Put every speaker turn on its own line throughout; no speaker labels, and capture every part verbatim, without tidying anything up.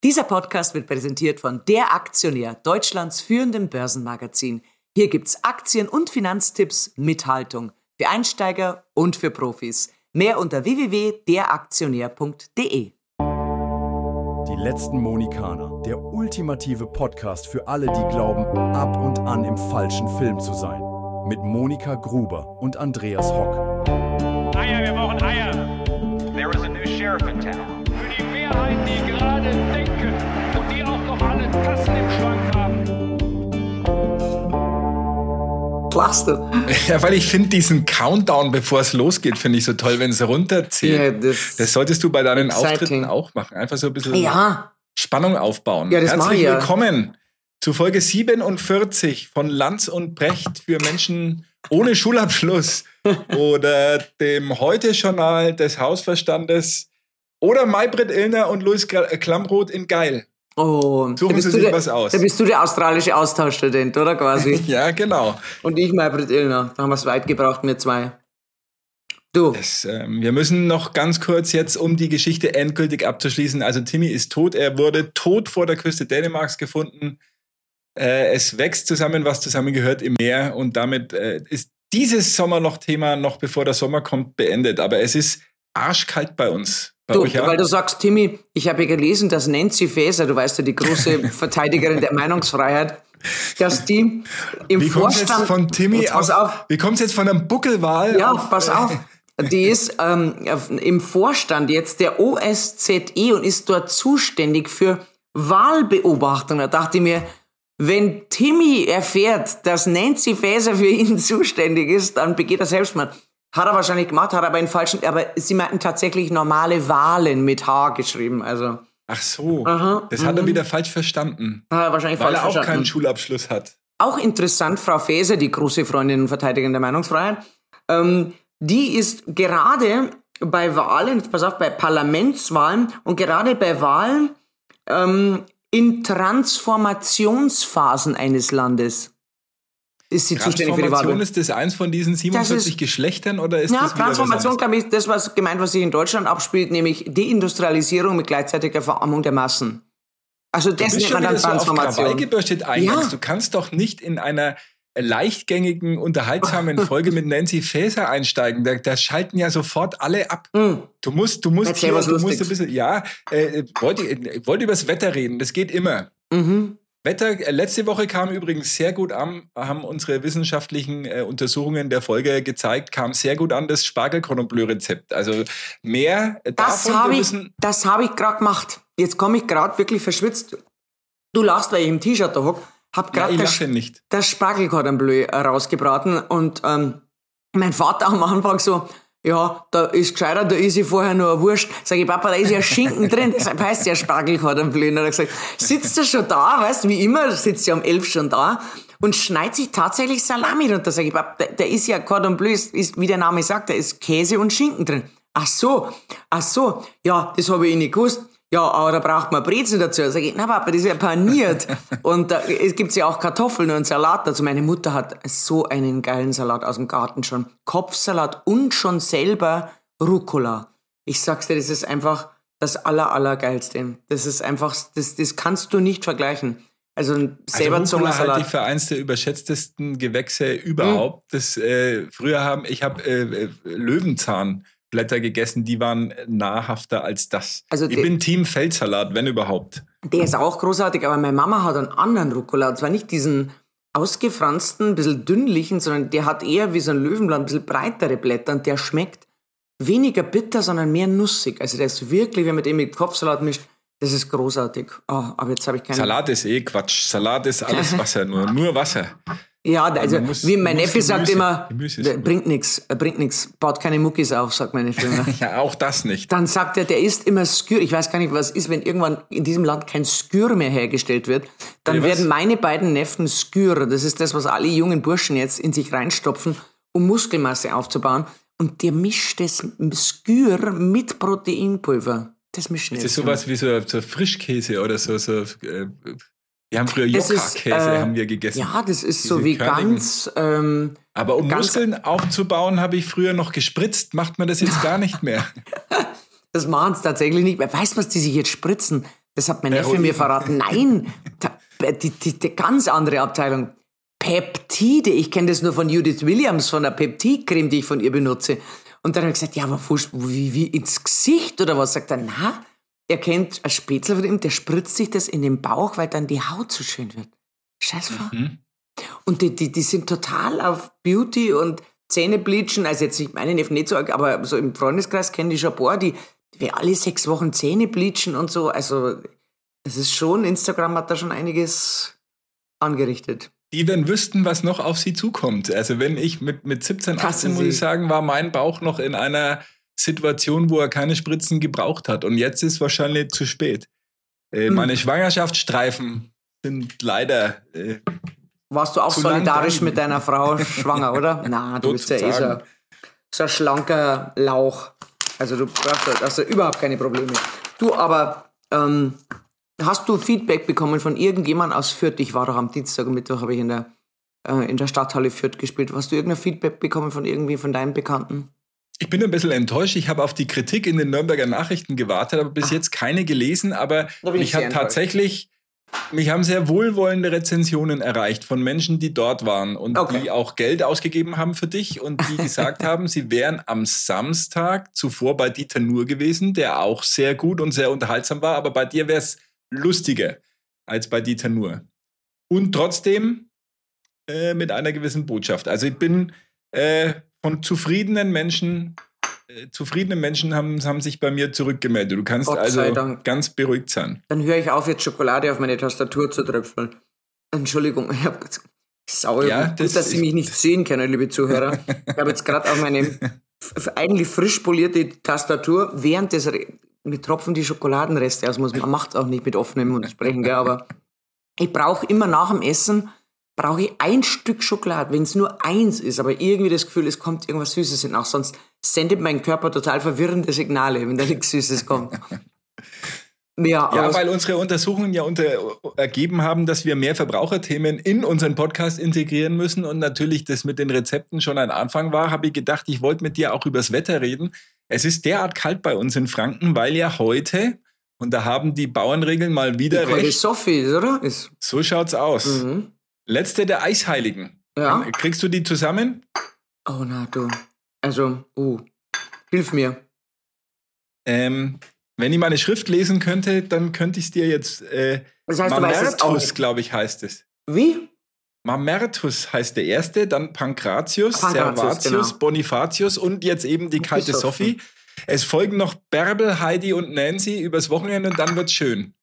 Dieser Podcast wird präsentiert von Der Aktionär, Deutschlands führendem Börsenmagazin. Hier gibt's Aktien- und Finanztipps mit Haltung für Einsteiger und für Profis. Mehr unter w w w punkt der aktionär punkt d e.
Die letzten Monikaner, der ultimative Podcast für alle, die glauben, ab und an im falschen Film zu sein. Mit Monika Gruber und Andreas Hock.
Eier, wir brauchen Eier.
There is a new sheriff in town.
Für die Mehrheit, die gerade denken und die auch noch alle Tassen im Schrank haben.
Plaster.
Ja, weil ich finde diesen Countdown, bevor es losgeht, finde ich so toll, wenn es runterzählt.
Ja, das,
das solltest du bei deinen
exciting.
Auftritten auch machen. Einfach so ein bisschen
Ja.
Spannung aufbauen.
Ja, das mach
Herzlich
ich ja.
willkommen zu Folge siebenundvierzig von Lanz und Brecht für Menschen ohne Schulabschluss oder dem Heute-Journal des Hausverstandes oder Maybrit Illner und Louis Klamroth in Geil.
Oh,
Suchen
da bist
Sie
du
sich
der,
was aus.
Da bist du der australische Austauschstudent, oder quasi?
Ja, genau.
Und ich, Maybrit Illner. Da haben wir es weit gebraucht, wir zwei. Du.
Das, ähm, wir müssen noch ganz kurz jetzt, um die Geschichte endgültig abzuschließen. Also Timmy ist tot. Er wurde tot vor der Küste Dänemarks gefunden. Äh, es wächst zusammen, was zusammengehört im Meer. Und damit äh, ist dieses Sommerloch-Thema noch bevor der Sommer kommt beendet. Aber es ist arschkalt bei uns. Bei
Du,
euch, ja?
weil du sagst, Timmy, ich habe ja gelesen, dass Nancy Faeser, du weißt ja, die große Verteidigerin der Meinungsfreiheit, dass die im
Wie kommt's
Vorstand...
jetzt von Timmy
Jetzt pass
auf,
auf.
Wie kommt's jetzt von einem Buckelwal?
Ja,
auf,
pass
äh,
auf. Die ist ähm, im Vorstand jetzt der O S Z E und ist dort zuständig für Wahlbeobachtung. Da dachte ich mir, wenn Timmy erfährt, dass Nancy Faeser für ihn zuständig ist, dann begeht er Selbstmord. Hat er wahrscheinlich gemacht, hat aber in falschen, aber sie meinten tatsächlich normale Wahlen mit H geschrieben, also.
Ach so,
Aha,
das hat er
mhm.
wieder falsch verstanden.
Hat er wahrscheinlich
Weil
falsch
er auch
verstanden.
keinen Schulabschluss hat.
Auch interessant, Frau Faeser, die große Freundin und Verteidigerin der Meinungsfreiheit, ähm, die ist gerade bei Wahlen, jetzt pass auf, bei Parlamentswahlen und gerade bei Wahlen ähm, in Transformationsphasen eines Landes ist sie zuständig für die
Transformation,
Wahl.
ist das eins von diesen siebenundvierzig
ist-
Geschlechtern oder ist
Ja,
das wieder
Transformation,
was
glaube ich, das, was gemeint, was sich in Deutschland abspielt, nämlich Deindustrialisierung mit gleichzeitiger Verarmung der Massen. Also das
Du bist
nennt man
schon
dann
wieder so auf
Transformation.
Krawall gebürstet eingangs.
Ja.
Du kannst doch nicht in einer leichtgängigen, unterhaltsamen Folge mit Nancy Faeser einsteigen. Da, da schalten ja sofort alle ab.
Hm.
Du musst, du musst
Erzähl
hier,
was
du musst ein
Lustiges.
bisschen, ja, äh, wollte, ich wollte über das Wetter reden. Das geht immer.
Mhm.
Wetter, äh, letzte Woche kam übrigens sehr gut an, haben unsere wissenschaftlichen äh, Untersuchungen der Folge gezeigt, kam sehr gut an, das Spargel-Cordon-Bleu-Rezept. Also mehr äh,
Das
davon.
habe
wir
ich,
müssen,
das habe ich gerade gemacht. Jetzt komme ich gerade wirklich verschwitzt. Du lachst, weil ich im T-Shirt da hock. Hab
ja,
gerade
ich
das,
lache nicht.
das Spargelcordon Bleu äh, rausgebraten und ähm, mein Vater am Anfang so, ja, da ist gescheiter, da ist ich vorher nur eine Wurst. Sag ich, Papa, da ist ja Schinken drin, deshalb heißt ja Spargelcordon Bleu. Und dann hat er gesagt, sitzt er schon da, weißt, wie immer, sitzt ja um elf schon da und schneidet sich tatsächlich Salami runter. Sag ich, Papa, da, da ist ja Cordon Bleu, ist, ist, wie der Name sagt, da ist Käse und Schinken drin. Ach so, ach so, ja, das habe ich nicht gewusst. Ja, aber da braucht man Brezen dazu. Sag ich, na Papa, das ist ja paniert. Und da, es gibt ja auch Kartoffeln und Salat dazu. Meine Mutter hat so einen geilen Salat aus dem Garten schon. Kopfsalat und schon selber Rucola. Ich sag's dir, das ist einfach das aller, allergeilste. Das ist einfach, das, das kannst du nicht vergleichen. Also selber
also Rucola
Zungensalat.
halte ich für eins der überschätztesten Gewächse überhaupt. Mhm. Das äh, früher haben, ich habe äh, Löwenzahnblätter gegessen, die waren nahrhafter als das.
Also
ich
die-
bin Team Feldsalat, wenn überhaupt.
Der ist auch großartig, aber meine Mama hat einen anderen Rucola. Und zwar nicht diesen ausgefransten, ein bisschen dünnlichen, sondern der hat eher wie so ein Löwenblatt, ein bisschen breitere Blätter und der schmeckt weniger bitter, sondern mehr nussig. Also der ist wirklich, wenn man den mit Kopfsalat mischt, das ist großartig. Oh, aber jetzt habe ich keine...
Salat ist eh Quatsch. Salat ist alles Wasser, nur, nur Wasser.
Ja, also
man muss-
wie mein
man muss
Neffe sagt
Gemüse-
immer,
Gemüse ist
der
gut.
bringt nichts, bringt nichts, baut keine Muckis auf, sagt meine Neffe immer.
Ja, auch das nicht.
Dann sagt er, der isst immer Skür. Ich weiß gar nicht, was ist, wenn irgendwann in diesem Land kein Skür mehr hergestellt wird. Dann
Bitte was?
werden meine beiden Neffen Skür. Das ist das, was alle jungen Burschen jetzt in sich reinstopfen, um Muskelmasse aufzubauen. Und der mischt das Skür mit Proteinpulver. Das mischen
Ist
jetzt
das sowas wie so, so Frischkäse oder so? so äh, wir haben früher
Das ist,
Jokka-Käse
äh,
haben wir gegessen.
Ja, das ist
Diese
so wie
körnigen.
ganz... Ähm,
Aber um
ganz-
Muskeln aufzubauen, habe ich früher noch gespritzt. Macht man das jetzt gar nicht mehr?
Das machen sie tatsächlich nicht mehr. Weißt du, was die sich jetzt spritzen? Das hat mein Neffe
Heroin.
mir verraten. Nein, da, die, die, die ganz andere Abteilung. Peptide. Ich kenne das nur von Judith Williams, von der Peptidcreme, die ich von ihr benutze. Und dann habe ich gesagt, ja, aber wie, wie ins Gesicht oder was? Sagt er, na, er kennt ein Spätzle von ihm, der spritzt sich das in den Bauch, weil dann die Haut so schön wird. Scheiße. Mhm. Und die, die, die sind total auf Beauty und Zähnebleachen. Also jetzt, ich meine Neffen nicht so, aber so im Freundeskreis kenne ich schon ein paar, die, die alle sechs Wochen Zähne bleachen und so. Also das ist schon, Instagram hat da schon einiges angerichtet.
Die, wenn wüssten, was noch auf sie zukommt. Also wenn ich mit, mit siebzehn, achtzehn, muss ich sagen, war mein Bauch noch in einer Situation, wo er keine Spritzen gebraucht hat. Und jetzt ist wahrscheinlich zu spät. Äh, hm. Meine Schwangerschaftsstreifen sind leider... Äh,
Warst du auch solidarisch mit deiner Frau schwanger, oder? Na, du bist ja eh so, so ein schlanker Lauch. Also du brauchst also überhaupt keine Probleme. Du, aber... Ähm, hast du Feedback bekommen von irgendjemandem aus Fürth? Ich war doch am Dienstag und Mittwoch, habe ich in der, äh, in der Stadthalle Fürth gespielt. Hast du irgendein Feedback bekommen von irgendwie von deinen Bekannten?
Ich bin ein bisschen enttäuscht. Ich habe auf die Kritik in den Nürnberger Nachrichten gewartet, aber bis Ach. jetzt keine gelesen. Aber ich habe tatsächlich, mich haben sehr wohlwollende Rezensionen erreicht von Menschen, die dort waren und okay. die auch Geld ausgegeben haben für dich und die gesagt haben, sie wären am Samstag zuvor bei Dieter Nuhr gewesen, der auch sehr gut und sehr unterhaltsam war, aber bei dir wäre es lustiger als bei Dieter Nuhr. Und trotzdem äh, mit einer gewissen Botschaft. Also ich bin äh, von zufriedenen Menschen, äh, zufriedene Menschen haben, haben sich bei mir zurückgemeldet. Du kannst also Dank. ganz beruhigt sein.
Dann höre ich auf, jetzt Schokolade auf meine Tastatur zu tröpfeln. Entschuldigung, ich habe sauer. Ja, gut, das dass Sie mich nicht sehen können, liebe Zuhörer. Ich habe jetzt gerade auf meine f- eigentlich frisch polierte Tastatur während des... Re- Mir tropfen die Schokoladenreste aus. Man macht es auch nicht mit offenem Mund sprechen, gell? Aber ich brauche immer nach dem Essen, brauche ich ein Stück Schokolade, wenn es nur eins ist, aber irgendwie das Gefühl, es kommt irgendwas Süßes hinaus. Sonst sendet mein Körper total verwirrende Signale, wenn da nichts Süßes kommt. Ja,
ja, weil unsere Untersuchungen ja unter, ergeben haben, dass wir mehr Verbraucherthemen in unseren Podcast integrieren müssen und natürlich das mit den Rezepten schon ein Anfang war, habe ich gedacht, ich wollte mit dir auch übers Wetter reden. Es ist derart kalt bei uns in Franken, weil ja heute, und da haben die Bauernregeln mal wieder die recht.
Sophie, oder? Ist
so schaut's aus. Mhm. Letzte der Eisheiligen.
Ja.
Kriegst du die zusammen?
Oh na du. Also, uh, hilf mir.
Ähm, wenn ich meine Schrift lesen könnte, dann könnte ich es dir jetzt... Äh,
das heißt,
Mamertus, glaube ich, heißt es.
Wie?
Mamertus heißt der erste, dann Pankratius,
Pankratius
Servatius,
genau.
Bonifatius und jetzt eben die kalte Sophie. Es folgen noch Bärbel, Heidi und Nancy übers Wochenende und dann wird's schön.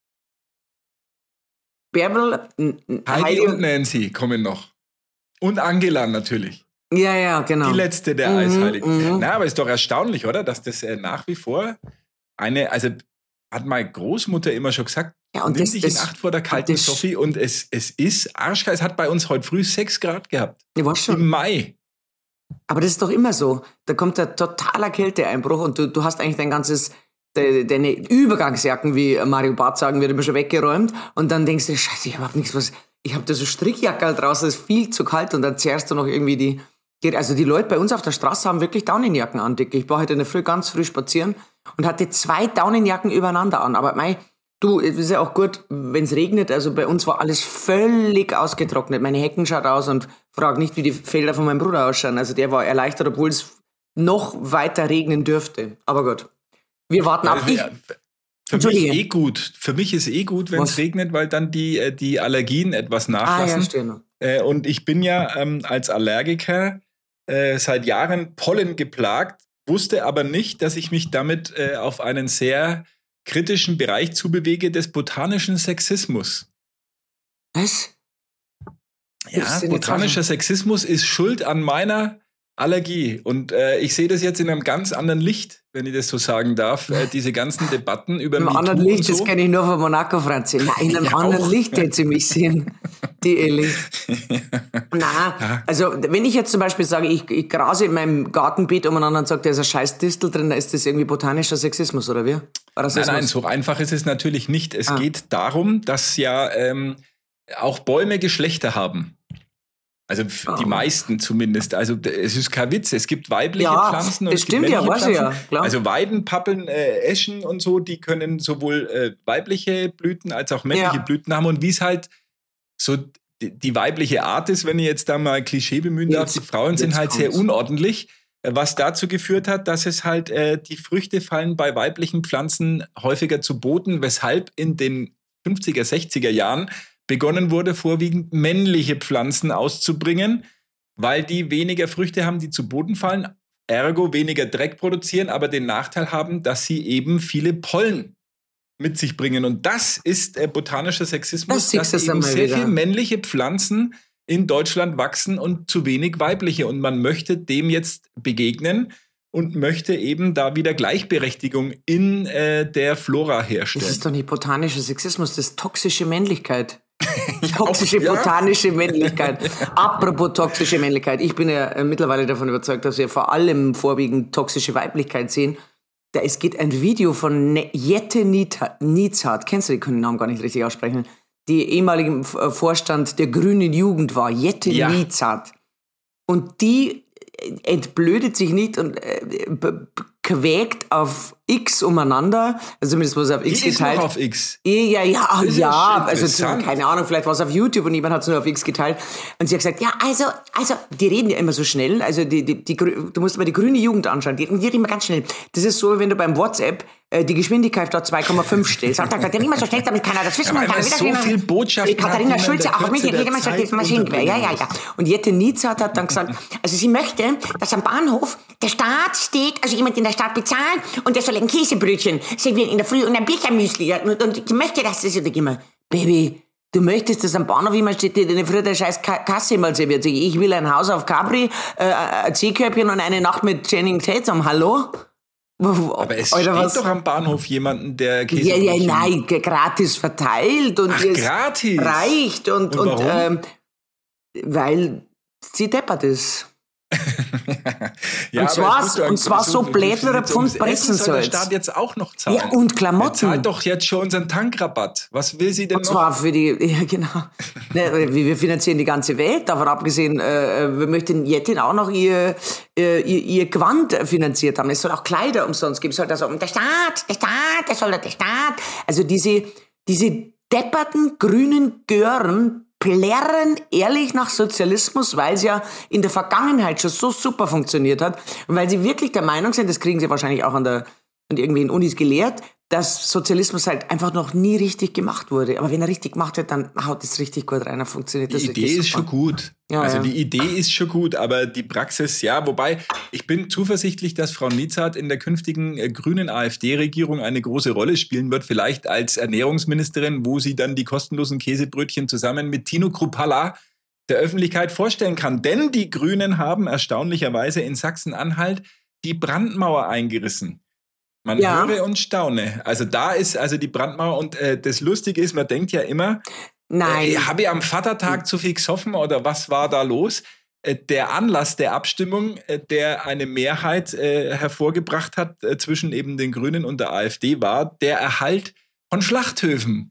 Bärbel,
Heidi, Heidi und Nancy kommen noch. Und Angela natürlich.
Ja, ja, genau.
Die letzte der mhm, Eisheiligen. Mhm. Na, aber ist doch erstaunlich, oder? Dass das äh, nach wie vor eine, also hat meine Großmutter immer schon gesagt,
ja, und
nimm
das,
dich
das,
in Acht vor der kalten
das,
Sophie und es, es ist arschkalt. Es hat bei uns heute früh sechs Grad gehabt.
Ich weiß schon.
Im Mai. Aber
das ist doch immer so. Da kommt der totaler Kälteeinbruch und du, du hast eigentlich dein ganzes, de, deine Übergangsjacken, wie Mario Barth sagen würde, immer schon weggeräumt und dann denkst du, scheiße, ich hab nichts, was, ich hab da so Strickjacke draußen, es ist viel zu kalt und dann zehrst du noch irgendwie die, also die Leute bei uns auf der Straße haben wirklich Daunenjacken an, Dicke. Ich war heute in der Früh ganz früh spazieren und hatte zwei Daunenjacken übereinander an, aber mei, du, es ist ja auch gut, wenn es regnet. Also bei uns war alles völlig ausgetrocknet. Meine Hecken schaut aus und frag nicht, wie die Felder von meinem Bruder ausschauen. Also der war erleichtert, obwohl es noch weiter regnen dürfte. Aber gut, wir warten ab. Ich,
für mich eh gut. Für mich ist eh gut, wenn es regnet, weil dann die, die Allergien etwas nachlassen.
Ah, ja, stimmt.
Äh, und ich bin ja ähm, als Allergiker äh, seit Jahren Pollen geplagt, wusste aber nicht, dass ich mich damit äh, auf einen sehr kritischen Bereich zubewege des botanischen Sexismus.
Was?
Ja, botanischer Sexismus ist schuld an meiner Allergie. Und äh, ich sehe das jetzt in einem ganz anderen Licht, wenn ich das so sagen darf, äh, diese ganzen Debatten über
MeToo. In einem anderen Licht, so. Das kenne ich nur von Monaco, Franzi. Nein, in einem ja, anderen auch. Licht hätte sie mich sehen, die Elli. Na, also wenn ich jetzt zum Beispiel sage, ich, ich grase in meinem Gartenbeet umeinander und sage, da ist ein scheiß Distel drin, dann ist das irgendwie botanischer Sexismus, oder wie?
Nein, nein, so einfach ist es natürlich nicht. Es ah. geht darum, dass ja ähm, auch Bäume Geschlechter haben. Also f-
Oh.
die meisten zumindest. Also d- es ist kein Witz. Es gibt weibliche
Ja,
Pflanzen und
das
es gibt
stimmt ja,
männliche
weiß ich
Pflanzen.
ja, klar.
Also Weiden, Pappeln, äh, Eschen und so, die können sowohl äh, weibliche Blüten als auch männliche
Ja.
Blüten haben. Und wie es halt so die, die weibliche Art ist, wenn ich jetzt da mal ein Klischee bemühen darf,
Jetzt-
die Frauen sind
jetzt
halt sehr
kommt's.
unordentlich, äh, was dazu geführt hat, dass es halt äh, die Früchte fallen bei weiblichen Pflanzen häufiger zu Boden, weshalb in den fünfziger, sechziger Jahren begonnen wurde, vorwiegend männliche Pflanzen auszubringen, weil die weniger Früchte haben, die zu Boden fallen, ergo weniger Dreck produzieren, aber den Nachteil haben, dass sie eben viele Pollen mit sich bringen. Und das ist äh, botanischer Sexismus,
Das siehst
dass
du
eben
einmal
sehr
wieder.
viele männliche Pflanzen in Deutschland wachsen und zu wenig weibliche. Und man möchte dem jetzt begegnen und möchte eben da wieder Gleichberechtigung in äh, der Flora
Das
herstellen.
ist doch nicht botanischer Sexismus, das ist toxische Männlichkeit. Toxische,
ja.
botanische Männlichkeit. Apropos toxische Männlichkeit. Ich bin ja äh, mittlerweile davon überzeugt, dass wir vor allem vorwiegend toxische Weiblichkeit sehen. Da, es geht ein Video von ne- Jette Niezhardt. Kennst du, die können den Namen gar nicht richtig aussprechen. Die ehemalige äh, Vorstand der Grünen Jugend war. Jette
Ja.
Niezhardt. Und die entblödet sich nicht und äh, b- b- quäkt auf X umeinander. Also zumindest was auf X
Die ist
geteilt.
noch auf X.
Ja, ja,
Das ist
ja,
ja
also
interessant.
keine Ahnung, vielleicht war es auf YouTube und jemand hat es nur auf X geteilt. Und sie hat gesagt, ja, also, also, die reden ja immer so schnell, also die, die, die, Grü- du musst mal die grüne Jugend anschauen, die, die reden immer ganz schnell. Das ist so, wenn du beim WhatsApp äh, die Geschwindigkeit dort zwei Komma fünf stellst. Sagt er, die reden immer so schnell, damit keiner das wissen
Ja,
kann.
weil man so viel Botschaften
Die Katharina
hat, die man in
Schulze
der
auch mit, die
Kürze der
redet immer so,
Zeit
das Maschinengewehr. Ja, ja, ja. Und Jette Niezhardt hat dann gesagt, also sie möchte, dass am Bahnhof der Staat steht, also jemand in der Stadt bezahlt und der soll ein Käsebrötchen servieren in der Früh und ein Birchermüsli. Ja, und, und ich möchte, dass das, und ich immer, Baby, du möchtest, dass am Bahnhof immer steht, dir eine früher der scheiß Ka- Kasse mal serviert. Sag ich, ich will ein Haus auf Capri, äh, ein Seekörbchen und eine Nacht mit Channing Tatum. Hallo?
Aber es
Alter,
steht
was?
doch am Bahnhof jemanden, der
Ja,
Käsebrötchen...
ja, nein, g- gratis verteilt und
Ach,
es
gratis?
reicht und,
Und
und,
warum?
ähm, weil sie deppert ist.
Ja,
Und
aber
zwar-
es muss doch
und zwar
so-
so
wie
Blätter
viel
oder
jetzt
Pfund
ums Essen
Brezensalz.
soll der Staat jetzt auch noch zahlen.
Ja, und
Er
Klamotten.
zahlt doch jetzt schon unseren Tankrabatt. Was will sie denn
Und
noch?
zwar für die, ja genau, ne, wir wir finanzieren die ganze Welt, davon abgesehen, äh, wir möchten Jettin auch noch ihr, äh, ihr, ihr Gewand finanziert haben. Es soll auch Kleider umsonst geben. Es soll das so, der Staat, der Staat, der soll der Staat. Also diese, diese depperten grünen Gören plärren ehrlich nach Sozialismus, weil es ja in der Vergangenheit schon so super funktioniert hat und weil sie wirklich der Meinung sind, das kriegen sie wahrscheinlich auch an der und irgendwie in Unis gelehrt, dass Sozialismus halt einfach noch nie richtig gemacht wurde. Aber wenn er richtig gemacht wird, dann haut es richtig gut rein, dann funktioniert das
Die Idee
richtig
ist
super.
schon gut.
Ja,
also
ja.
die Idee ist schon gut, aber die Praxis, ja, wobei ich bin zuversichtlich, dass Frau Niezhardt in der künftigen äh, grünen AfD-Regierung eine große Rolle spielen wird, vielleicht als Ernährungsministerin, wo sie dann die kostenlosen Käsebrötchen zusammen mit Tino Kruppalla der Öffentlichkeit vorstellen kann. Denn die Grünen haben erstaunlicherweise in Sachsen-Anhalt die Brandmauer eingerissen. Man
Ja.
höre und staune. Also da ist also die Brandmauer und äh, das Lustige ist, man denkt ja immer,
Nein.
äh, habe ich am Vatertag zu viel gesoffen oder was war da los? Äh, der Anlass der Abstimmung, äh, der eine Mehrheit äh, hervorgebracht hat äh, zwischen eben den Grünen und der AfD, war der Erhalt von Schlachthöfen.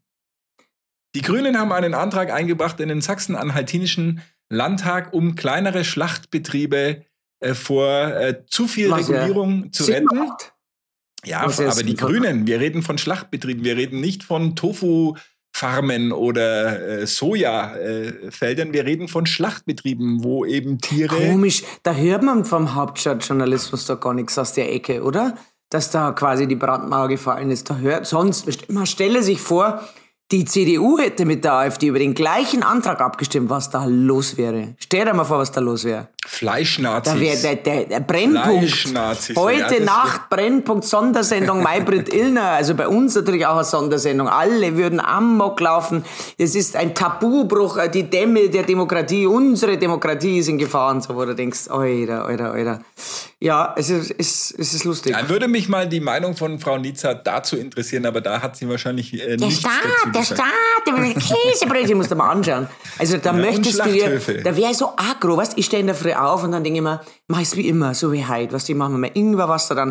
Die Grünen haben einen Antrag eingebracht in den Sachsen-Anhaltinischen Landtag, um kleinere Schlachtbetriebe äh, vor äh, zu viel
Was ja
Regulierung zu
Sinn
retten.
macht.
Ja,
Was ja
aber die
Sinn macht.
Grünen, wir reden von Schlachtbetrieben, wir reden nicht von Tofu-Farmen oder äh, Sojafeldern, wir reden von Schlachtbetrieben, wo eben Tiere...
Komisch, da hört man vom Hauptstadtjournalismus doch gar nichts aus der Ecke, oder? Dass da quasi die Brandmauer gefallen ist. Da hört sonst, man stelle sich vor, die C D U hätte mit der AfD über den gleichen Antrag abgestimmt, was da los wäre. Stell dir mal vor, was da los wäre.
Fleischnazis.
Da wäre der, der, der Brennpunkt.
Fleischnazis.
Heute
Ja, das
Nacht Brennpunkt Sondersendung Maybrit Illner. Also bei uns natürlich auch eine Sondersendung. Alle würden amok laufen. Es ist ein Tabubruch. Die Dämme der Demokratie, unsere Demokratie ist in Gefahr. Und so, wo du denkst, oida, oida, oida. Ja, es ist, es, es ist lustig.
Da würde mich mal die Meinung von Frau Niezhardt dazu interessieren, aber da hat sie wahrscheinlich äh,
Der
nichts
Staat,
dazu
der
gesagt.
Staat, der Käsebrötchen musst du mal anschauen. Also da
Ja, und
möchtest du dir,
Schlachthöfe.
da wäre ich so aggro, weißt, ich stehe in der Früh auf und dann denke ich mir, mach es wie immer, so wie heute, weißt du, ich mache mir mal Ingwerwasser, dann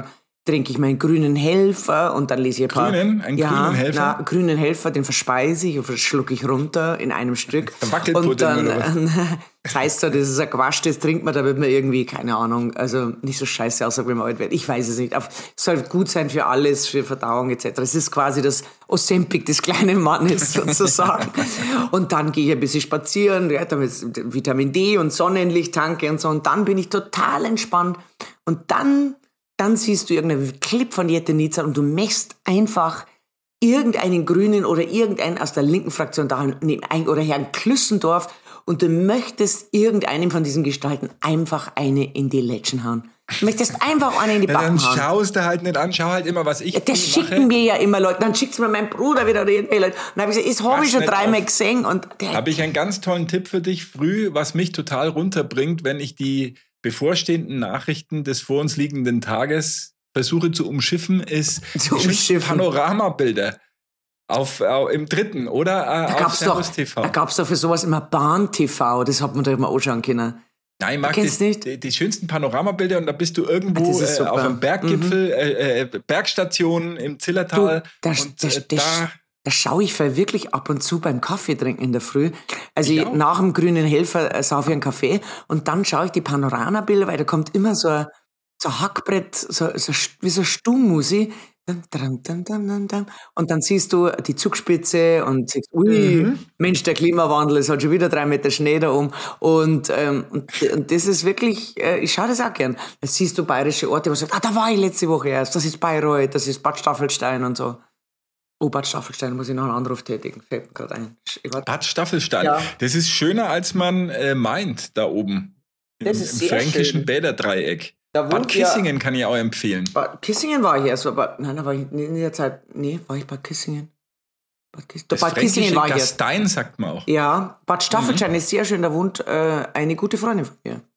trinke ich meinen grünen Helfer und dann lese ich ein paar...
Grünen? Einen
ja,
grünen Helfer?
Na, grünen Helfer, den verspeise ich und schlucke ich runter in einem Stück.
Wackelpudding
und dann,
oder was?
das heißt so, das ist ein Quatsch, das trinkt man, da wird man irgendwie, keine Ahnung, also nicht so scheiße aussagt, wenn man alt wird. Ich weiß es nicht. Es soll gut sein für alles, für Verdauung et cetera. Es ist quasi das Ozempic des kleinen Mannes sozusagen. Und dann gehe ich ein bisschen spazieren, ja, damit Vitamin D und Sonnenlicht tanke und so. Und dann bin ich total entspannt. Und dann... Dann siehst du irgendeinen Clip von Jette Nitzan und du möchtest einfach irgendeinen Grünen oder irgendeinen aus der linken Fraktion da oder Herrn Klüssendorf und du möchtest irgendeinem von diesen Gestalten einfach eine in die Lätschen hauen. Du möchtest einfach eine in die
ja,
Backen
dann
hauen.
schaust du halt nicht an, schau halt immer, was ich
Ja, das
mache.
schicken mir ja immer Leute. Dann schickt's mir mein Bruder wieder oder irgendwelche Leute. Und dann habe ich gesagt, das habe ich schon
nicht
dreimal
auf.
gesehen. Und der
Habe ich einen ganz tollen Tipp für dich früh, was mich total runterbringt, wenn ich die bevorstehenden Nachrichten des vor uns liegenden Tages versuche zu umschiffen, ist
Zu
die schönsten
umschiffen.
Panoramabilder auf, äh, im dritten oder äh,
da
auf
gab's doch,
Servus T V.
da gab's doch für sowas immer Bahn-T V. Das hat man doch immer anschauen können.
Nein, ich mag
Kennst
die,
nicht?
die, die schönsten Panoramabilder und da bist du irgendwo
Ah, das ist
äh,
super.
auf einem Berggipfel, äh, äh, Bergstation im Zillertal.
Du, das,
und
das,
äh,
das,
da
da schaue ich wirklich ab und zu beim Kaffee trinken in der Früh. Also
Ich
ich,
auch.
nach dem grünen Helfer äh, saufe ich einen Kaffee und dann schaue ich die Panoramabilder, weil da kommt immer so ein, so ein Hackbrett, so, so wie so Stummmusik. Dum, dum, dum, dum, dum, dum. Und dann siehst du die Zugspitze und siehst, ui,
Mhm.
Mensch, der Klimawandel, es hat schon wieder drei Meter Schnee da um. Und, ähm, und, und das ist wirklich, äh, ich schaue das auch gern. Jetzt siehst du bayerische Orte, wo du sagst, ah, da war ich letzte Woche erst, das ist Bayreuth, das ist Bad Staffelstein und so. Oh, Bad Staffelstein, muss ich noch einen Anruf tätigen, fällt mir gerade ein. Ich warte.
Bad Staffelstein.
Ja.
Das ist schöner, als man äh, meint, da oben. Im,
Das ist
im
sehr
fränkischen
schön.
Bäderdreieck.
Da
Bad
wohnt ja-
Kissingen kann ich auch empfehlen.
Bad Kissingen war ich erst, aber nein, da war ich in der Zeit, nee, war ich Bad Kissingen? Bad, Kiss,
Das
Bad Kissingen
fränkische
war ich erst.
Gastein, sagt man auch.
Ja, Bad Staffelstein ist sehr schön, da wohnt äh, eine gute Freundin von mir.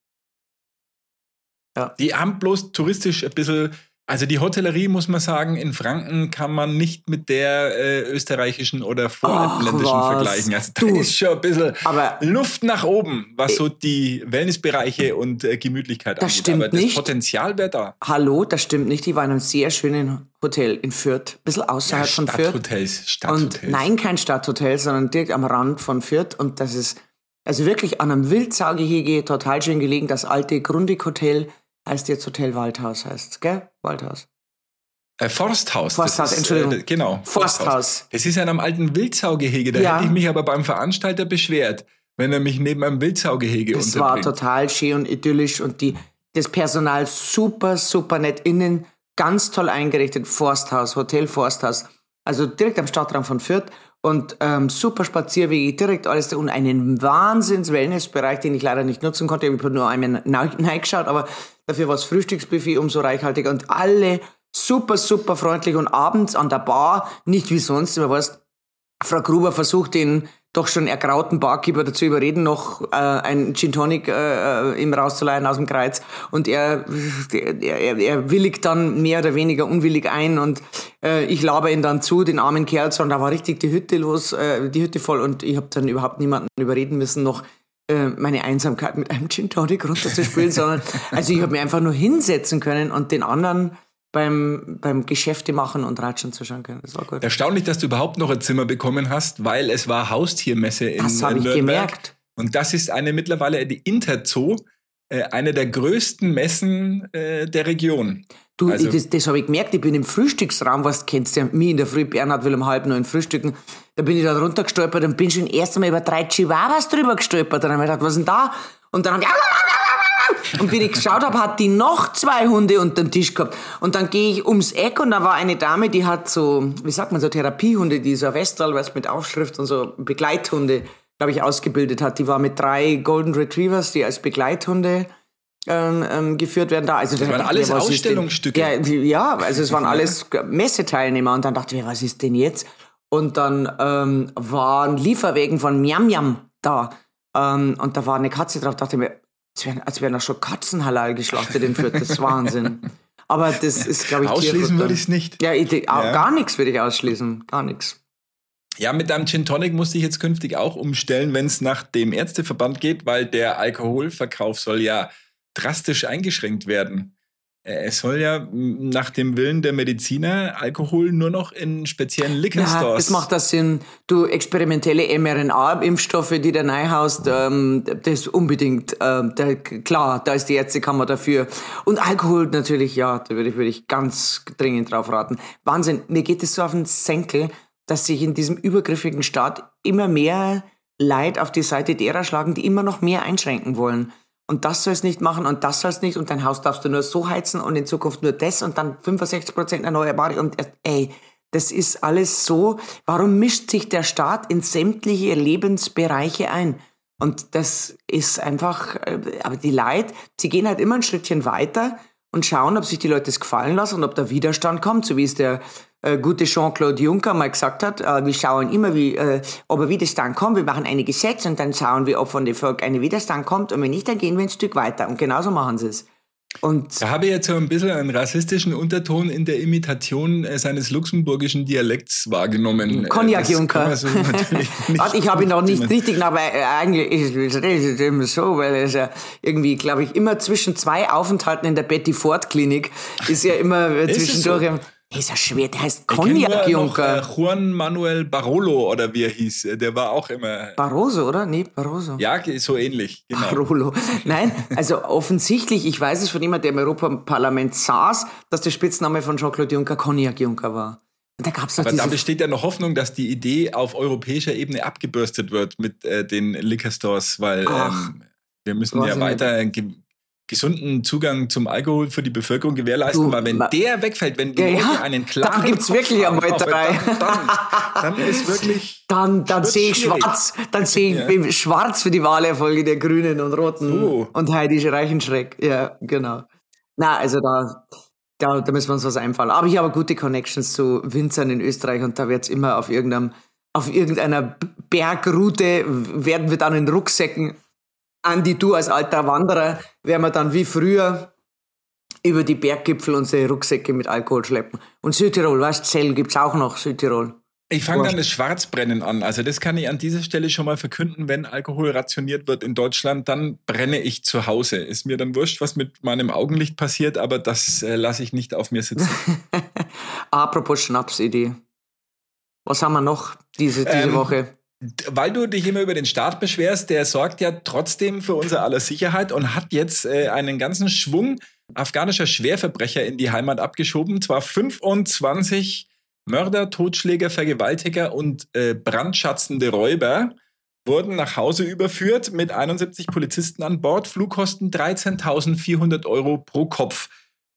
Die haben bloß touristisch ein bisschen, also die Hotellerie, muss man sagen, in Franken kann man nicht mit der äh, österreichischen oder vorländischen
Ach, was.
vergleichen. Also da
Du.
ist schon ein bisschen
Aber-
Luft nach oben, was so die Wellnessbereiche und äh, Gemütlichkeit
Das
angeht.
stimmt
Aber das
nicht.
Potenzial wäre da.
Hallo, das stimmt nicht, ich war in einem sehr schönen Hotel in Fürth, ein bisschen außerhalb von Fürth.
Stadthotels,
Und
Stadthotels.
nein, kein Stadthotel, sondern direkt am Rand von Fürth. Und das ist also wirklich an einem Wildsaugehege total schön gelegen. Das alte Grundig-Hotel heißt jetzt Hotel Waldhaus, heißt gell? Waldhaus.
Äh, Forsthaus.
Forsthaus,
das ist,
Entschuldigung.
Äh, genau.
Forsthaus.
Das ist ja in einem alten Wildsaugehege. Da
Ja.
hätte ich mich aber beim Veranstalter beschwert, wenn er mich neben einem Wildsaugehege
Es war
unterbringt.
total schön und idyllisch und die, das Personal super, super nett. Innen ganz toll eingerichtet. Forsthaus, Hotel Forsthaus. Also direkt am Stadtrand von Fürth. Und ähm, super Spazierwege, direkt alles da und einen Wahnsinns-Wellnessbereich, den ich leider nicht nutzen konnte. Ich habe nur einmal reingeschaut, aber dafür war das Frühstücksbuffet umso reichhaltiger und alle super, super freundlich und abends an der Bar, nicht wie sonst, immer weißt, Frau Gruber versucht den doch schon ergrauten Barkeeper dazu überreden, noch äh, einen Gin Tonic äh, ihm rauszuleihen aus dem Kreuz. Und er, er, er, er willigt dann mehr oder weniger unwillig ein und äh, ich laber ihn dann zu, den armen Kerl, und da war richtig die Hütte los, äh, die Hütte voll und ich habe dann überhaupt niemanden überreden müssen, noch äh, meine Einsamkeit mit einem Gin Tonic runterzuspielen, sondern also ich habe mir einfach nur hinsetzen können und den anderen beim, beim Geschäfte machen und Ratschen zuschauen können. Das war gut.
Erstaunlich, dass du überhaupt noch ein Zimmer bekommen hast, weil es war Haustiermesse in
Das habe ich
Nürnberg.
gemerkt.
Und das ist eine mittlerweile die Interzoo, äh, eine der größten Messen äh, der Region.
Du,
Also-
ich, das, das habe ich gemerkt, ich bin im Frühstücksraum, was kennst du ja, mich in der Früh, Bernhard will um halb neun frühstücken, da bin ich da runtergestolpert und bin schon erst einmal über drei Chihuahuas drüber gestolpert und dann habe ich gedacht, was ist denn da? Und dann habe ich und wenn ich geschaut habe, hat die noch zwei Hunde unter dem Tisch gehabt. Und dann gehe ich ums Eck und da war eine Dame, die hat so, wie sagt man, so Therapiehunde, die so ein Westall, was mit Aufschrift und so Begleithunde, glaube ich, ausgebildet hat. Die war mit drei Golden Retrievers, die als Begleithunde ähm, ähm, geführt werden da. Also das
waren alles Ausstellungsstücke.
Ja, die, ja, also es waren alles Messeteilnehmer. Und dann dachte ich mir, was ist denn jetzt? Und dann ähm, waren Lieferwägen von Miam Miam da. Ähm, und da war eine Katze drauf. Dachte ich mir, als wären, als wären da schon Katzen halal geschlachtet in Fürth. Das ist Wahnsinn. Aber das ist, glaube ich,
Ausschließen
Tierfutter.
würde ich es nicht.
Ja, ich, ja.
Ja.
Gar nichts würde ich ausschließen. Gar nichts.
Ja, mit einem Gin Tonic musste ich jetzt künftig auch umstellen, wenn es nach dem Ärzteverband geht, weil der Alkoholverkauf soll ja drastisch eingeschränkt werden. Es soll ja nach dem Willen der Mediziner Alkohol nur noch in speziellen Liquor-Stores.
Ja, das macht das Sinn. Du, experimentelle mRNA-Impfstoffe, die du reinhaust, ähm, das unbedingt, ähm, da, klar, da ist die Ärztekammer dafür. Und Alkohol natürlich, ja, da würde ich, würde ich ganz dringend drauf raten. Wahnsinn, mir geht es so auf den Senkel, dass sich in diesem übergriffigen Staat immer mehr Leid auf die Seite derer schlagen, die immer noch mehr einschränken wollen. Und das sollst nicht machen und das sollst nicht und dein Haus darfst du nur so heizen und in Zukunft nur das und dann fünfundsechzig Prozent erneuerbare und ey, das ist alles so. Warum mischt sich der Staat in sämtliche Lebensbereiche ein? Und das ist einfach, aber die Leute, sie gehen halt immer ein Schrittchen weiter und schauen, ob sich die Leute das gefallen lassen und ob der Widerstand kommt, so wie es der äh, gute Jean-Claude Juncker mal gesagt hat. Äh, wir schauen immer, wie, äh, ob ein Widerstand kommt. Wir machen eine Gesetze und dann schauen wir, ob von dem Volk ein Widerstand kommt. Und wenn nicht, dann gehen wir ein Stück weiter. Und genauso machen sie es. Und
da habe ich jetzt so ein bisschen einen rassistischen Unterton in der Imitation äh, seines luxemburgischen Dialekts wahrgenommen.
Cognac-Juncker. So ich habe ihn noch nicht richtig, aber eigentlich ist es immer so, weil er ist ja irgendwie, glaube ich, immer zwischen zwei Aufenthalten in der Betty Ford Klinik ist ja immer ist zwischendurch. So? Der ist ja schwer, der heißt Cognac-Juncker.
Äh, Juan Manuel Barolo oder wie er hieß, der war auch immer...
Barroso, oder? Nee, Barroso.
Ja, so ähnlich, genau.
Barolo. Nein, also offensichtlich, ich weiß es von jemandem, der im Europaparlament saß, dass der Spitzname von Jean-Claude Juncker Cognac-Juncker war. Und da gab's noch
Aber
diese
da besteht ja noch Hoffnung, dass die Idee auf europäischer Ebene abgebürstet wird mit äh, den Liquor Stores, weil ähm, wir müssen ja weiter... Ge- gesunden Zugang zum Alkohol für die Bevölkerung gewährleisten, du, weil wenn der wegfällt, wenn die
ja,
Leute einen klaren
dann gibt's
Kopf
wirklich
haben,
einmal drei.
Dann, dann, dann ist wirklich
dann dann sehe ich
schwierig.
schwarz, dann sehe ich ja. schwarz für die Wahlerfolge der Grünen und Roten so. Und Heidi Reichenschreck. Ja, genau. Na, also da da, da müssen wir uns was einfallen. Aber ich habe gute Connections zu Winzern in Österreich und da wird's immer auf irgendeinem auf irgendeiner Bergroute werden wir dann in Rucksäcken. Andi, du als alter Wanderer, werden wir dann wie früher über die Berggipfel unsere Rucksäcke mit Alkohol schleppen. Und Südtirol, weißt du, Zell gibt's auch noch, Südtirol.
Ich fange dann das Schwarzbrennen an. Also das kann ich an dieser Stelle schon mal verkünden, wenn Alkohol rationiert wird in Deutschland, dann brenne ich zu Hause. Ist mir dann wurscht, was mit meinem Augenlicht passiert, aber das äh, lasse ich nicht auf mir sitzen.
Apropos Schnapsidee. Was haben wir noch diese, diese ähm, Woche?
Weil du dich immer über den Staat beschwerst, der sorgt ja trotzdem für unser aller Sicherheit und hat jetzt äh, einen ganzen Schwung afghanischer Schwerverbrecher in die Heimat abgeschoben. Zwar fünfundzwanzig Mörder, Totschläger, Vergewaltiger und äh, brandschatzende Räuber wurden nach Hause überführt mit einundsiebzig Polizisten an Bord. Flugkosten dreizehntausendvierhundert Euro pro Kopf.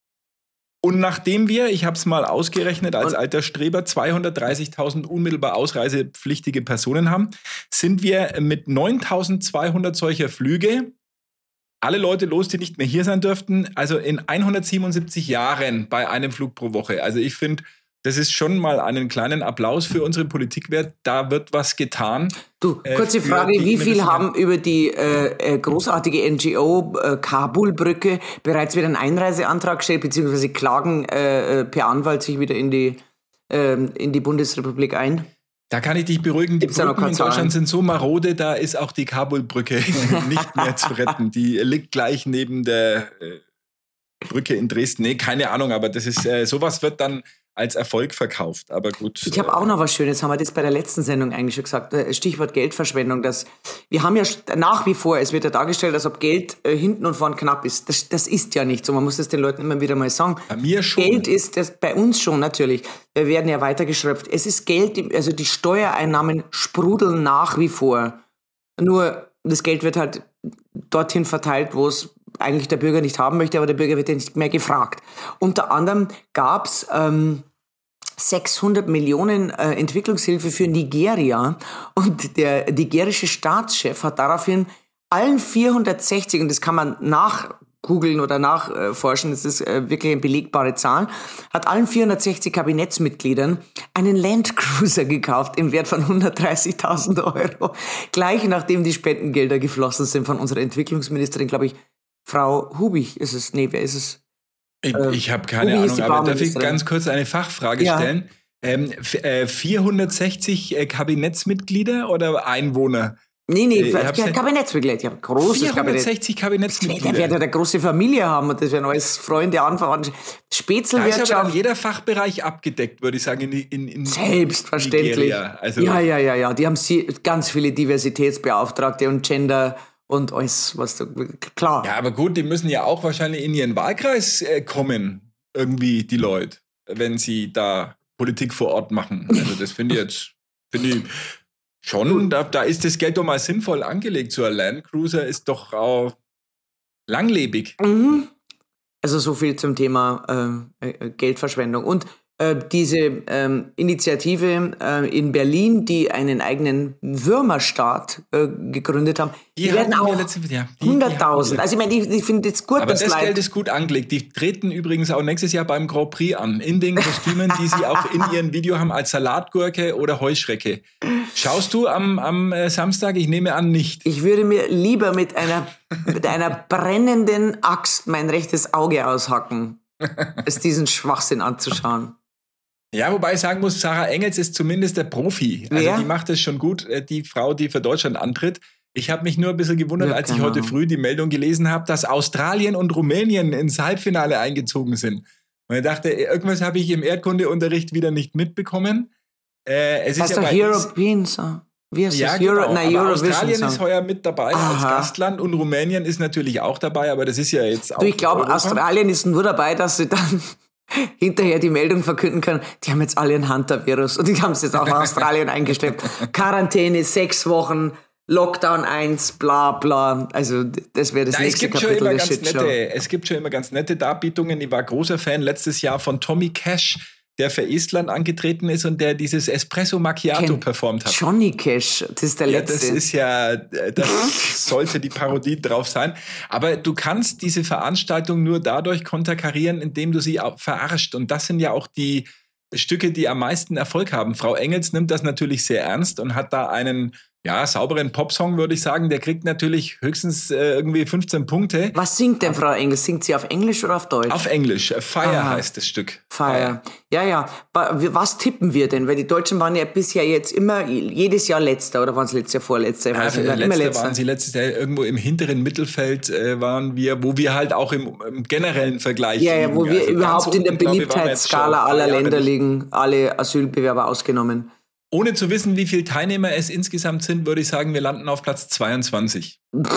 Und nachdem wir, ich habe es mal ausgerechnet, als alter Streber zweihundertdreißigtausend unmittelbar ausreisepflichtige Personen haben, sind wir mit neuntausendzweihundert solcher Flüge, alle Leute los, die nicht mehr hier sein dürften, also in hundertsiebenundsiebzig Jahren bei einem Flug pro Woche. Also ich finde, das ist schon mal einen kleinen Applaus für unsere Politik wert. Da wird was getan.
Du, kurze äh, Frage, wie viel haben über die äh, großartige N G O äh, Kabul-Brücke bereits wieder einen Einreiseantrag gestellt, beziehungsweise klagen äh, per Anwalt sich wieder in die, äh, in die Bundesrepublik ein?
Da kann ich dich beruhigen, die Brücken in Deutschland sind so marode, da ist auch die Kabul-Brücke nicht mehr zu retten. Die liegt gleich neben der äh, Brücke in Dresden. Nee, keine Ahnung, aber das ist äh, sowas wird dann als Erfolg verkauft, aber gut.
Ich habe auch noch was Schönes, haben wir das bei der letzten Sendung eigentlich schon gesagt, Stichwort Geldverschwendung. Das, wir haben ja nach wie vor, es wird ja dargestellt, als ob Geld äh, hinten und vorn knapp ist. Das, das ist ja nicht so, man muss das den Leuten immer wieder mal sagen.
Bei mir schon.
Geld ist, das bei uns schon natürlich, wir werden ja weitergeschröpft. Es ist Geld, also die Steuereinnahmen sprudeln nach wie vor. Nur das Geld wird halt dorthin verteilt, wo es eigentlich der Bürger nicht haben möchte, aber der Bürger wird ja nicht mehr gefragt. Unter anderem gab's ähm, sechshundert Millionen äh, Entwicklungshilfe für Nigeria und der nigerische Staatschef hat daraufhin allen vierhundertsechzig, und das kann man nachgoogeln oder nachforschen, das ist äh, wirklich eine belegbare Zahl, hat allen vierhundertsechzig Kabinettsmitgliedern einen Landcruiser gekauft im Wert von hundertdreißigtausend Euro. Gleich nachdem die Spendengelder geflossen sind von unserer Entwicklungsministerin, glaube ich, Frau Hubich ist es, nee, wer ist es?
Ich, ähm, ich habe keine Ahnung, aber darf ich ganz kurz eine Fachfrage ja. stellen? Ähm, f- äh, vierhundertsechzig äh, Kabinettsmitglieder oder Einwohner?
Nee, nee,
Ihr habt ja-
Kabinettsmitglied. Ja, großes Kabinett.
vierhundertsechzig
Der
Kabinettsmitglieder.
wird ja eine große Familie haben und das werden alles Freunde, Anverwandte.
Da ist aber
Spätzlewirtschaft.
dann jeder Fachbereich abgedeckt, würde ich sagen, in, in, in
Selbstverständlich.
Nigeria. Also,
ja, ja, ja, ja. Die haben sie, ganz viele Diversitätsbeauftragte und Gender und alles, was da, klar.
ja, aber gut, die müssen ja auch wahrscheinlich in ihren Wahlkreis äh, kommen, irgendwie die Leute, wenn sie da Politik vor Ort machen. Also das finde ich jetzt, finde ich schon, da, da ist das Geld doch mal sinnvoll angelegt. So ein Landcruiser ist doch auch langlebig.
Mhm. Also so viel zum Thema äh, äh, Geldverschwendung. Und äh, diese ähm, Initiative äh, in Berlin, die einen eigenen Würmerstaat äh, gegründet haben, die,
Die
werden
hatten wir
auch
letzte- ja, die- die
hunderttausend.
hatten
Also ich meine, ich, ich finde jetzt gut,
Aber
dass
das
Leute-
Geld ist gut angelegt. Die treten übrigens auch nächstes Jahr beim Grand Prix an. In den Kostümen, die sie auch in ihrem Video haben, als Salatgurke oder Heuschrecke. Schaust du am, am äh, Samstag? Ich nehme an, nicht.
Ich würde mir lieber mit einer, mit einer brennenden Axt mein rechtes Auge aushacken, als diesen Schwachsinn anzuschauen.
Ja, wobei ich sagen muss, Sarah Engels ist zumindest der Profi. Also
Wer?
die macht es schon gut, äh, die Frau, die für Deutschland antritt. Ich habe mich nur ein bisschen gewundert,
Ja,
als ich
keine
heute
Ahnung.
früh die Meldung gelesen habe, dass Australien und Rumänien ins Halbfinale eingezogen sind. Und ich dachte, irgendwas habe ich im Erdkundeunterricht wieder nicht mitbekommen. Äh, es
Das
ist
ist
ja
doch
bei
European Song. Wie heißt
Ja,
das?
genau.
Euro, nein,
aber
Eurovision
Australien
Song.
ist heuer mit dabei als
Aha.
Gastland und Rumänien ist natürlich auch dabei, aber das ist ja jetzt auch
Du, ich glaube,
Europa.
Australien ist nur dabei, dass sie dann hinterher die Meldung verkünden können, die haben jetzt alle ein Hunter-Virus und die haben es jetzt auch nach Australien eingeschleppt. Quarantäne, sechs Wochen, Lockdown eins, bla bla. Also das wäre das
Nein, es
nächste
gibt schon
Kapitel
immer
der
ganz
Shitshow.
nette, es gibt schon immer ganz nette Darbietungen. Ich war großer Fan letztes Jahr von Tommy Cash, der für Estland angetreten ist und der dieses Espresso Macchiato
Ken-
performt hat.
Johnny Cash, das ist der
Ja,
letzte.
das ist ja, äh, das sollte die Parodie drauf sein. Aber du kannst diese Veranstaltung nur dadurch konterkarieren, indem du sie auch verarscht. Und das sind ja auch die Stücke, die am meisten Erfolg haben. Frau Engels nimmt das natürlich sehr ernst und hat da einen, ja, sauberen Popsong, würde ich sagen. Der kriegt natürlich höchstens äh, irgendwie fünfzehn Punkte.
Was singt denn Frau Engels? Singt sie auf Englisch oder auf Deutsch?
Auf Englisch. Fire
Aha.
heißt das Stück.
Fire. Ja, ja. Wa- wir- Was tippen wir denn? Weil die Deutschen waren ja bisher jetzt immer, jedes Jahr Letzter, oder waren es letztes Jahr Vorletzter? Ich
Ja,
weiß nicht,
letzte
immer Letzter.
waren sie letztes Jahr irgendwo im hinteren Mittelfeld äh, waren wir, wo wir halt auch im, im generellen Vergleich
Ja, ja,
liegen.
wo wir
Also ganz
überhaupt in der
unten, glaub ich, waren wir jetzt
Beliebtheitsskala
schon
aller
drei Jahre
Länder
nicht.
liegen, alle Asylbewerber ausgenommen.
Ohne zu wissen, wie viele Teilnehmer es insgesamt sind, würde ich sagen, wir landen auf Platz zweiundzwanzig.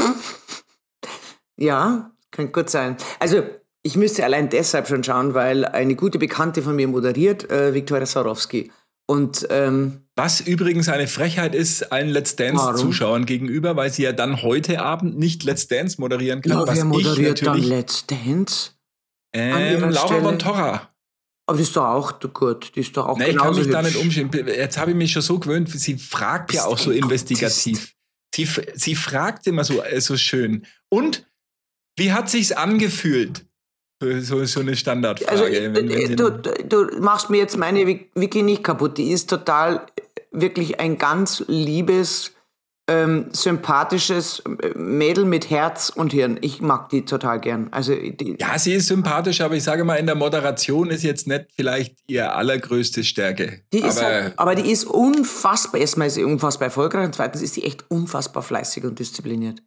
Ja, kann gut sein. Also, ich müsste allein deshalb schon schauen, weil eine gute Bekannte von mir moderiert, äh, Viktoria Sarowski. Und ähm,
Was übrigens eine Frechheit ist allen Let's Dance-Zuschauern gegenüber, weil sie ja dann heute Abend nicht Let's Dance moderieren kann.
ja,
was
wer moderiert
ich
dann
natürlich,
Let's Dance? an
ähm,
ihrer
Laura
Stelle?
von Torra.
Aber die ist doch auch gut, die ist doch auch
Nee, ich kann
genauso
mich da
hübsch.
nicht umschieben. Jetzt habe ich mich schon so gewöhnt, sie fragt ja
Bist
auch so
ein
investigativ. Sie, f- sie fragt immer so, äh, so schön. Und wie hat sich's angefühlt? So, so, so eine Standardfrage.
Also,
wenn, wenn
äh,
sie-
du, du machst mir jetzt meine Wik- Wiki nicht kaputt. Die ist total äh, wirklich ein ganz liebes, ähm, sympathisches äh, Mädel mit Herz und Hirn. Ich mag die total gern. Also, die,
ja, sie ist sympathisch, aber ich sage mal, in der Moderation ist jetzt nicht vielleicht ihre allergrößte Stärke.
die ist
aber
halt, aber die ist unfassbar. Erstmal ist sie unfassbar erfolgreich und zweitens ist sie echt unfassbar fleißig und diszipliniert.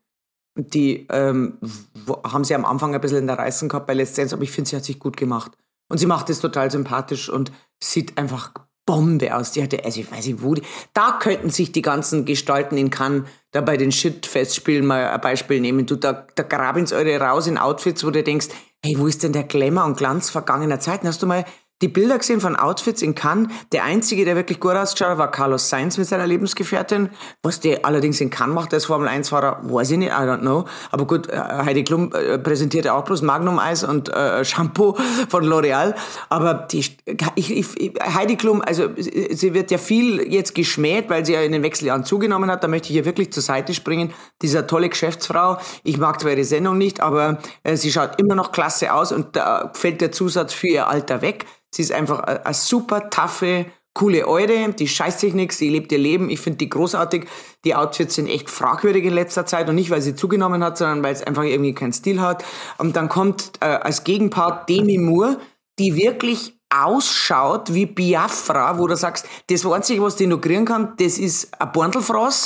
Die ähm, wo, haben sie am Anfang ein bisschen in der Reißen gehabt bei Let's Dance, aber ich finde, sie hat sich gut gemacht. Und sie macht es total sympathisch und sieht einfach Bombe aus. Die hatte, also ich weiß nicht wo, die, da könnten sich die ganzen Gestalten in Cannes da bei den Shit-Festspielen mal ein Beispiel nehmen. Du, da, da grabin's eure raus in Outfits, wo du denkst, hey, wo ist denn der Glamour und Glanz vergangener Zeiten? Hast du mal die Bilder gesehen von Outfits in Cannes? Der einzige, der wirklich gut ausgeschaut hat, war Carlos Sainz mit seiner Lebensgefährtin. Was der allerdings in Cannes macht als Formel eins Fahrer, weiß ich nicht, I don't know. Aber gut, äh, Heidi Klum äh, präsentiert ja auch bloß Magnum-Eis und äh, Shampoo von L'Oreal. Aber die, ich, ich, Heidi Klum, also sie sie wird ja viel jetzt geschmäht, weil sie ja in den Wechseljahren zugenommen hat. Da möchte ich ihr wirklich zur Seite springen. Dieser tolle Geschäftsfrau. Ich mag zwar ihre Sendung nicht, aber äh, sie schaut immer noch klasse aus und da fällt der Zusatz für ihr Alter weg. Sie ist einfach eine super taffe, coole Eure, die scheißt sich nichts, die lebt ihr Leben. Ich finde die großartig. Die Outfits sind echt fragwürdig in letzter Zeit und nicht, weil sie zugenommen hat, sondern weil es einfach irgendwie keinen Stil hat. Und dann kommt äh, als Gegenpart Demi Moore, die wirklich ausschaut wie Biafra, wo du sagst, das Einzige, was die noch kriegen kann, das ist ein Borntelfraß.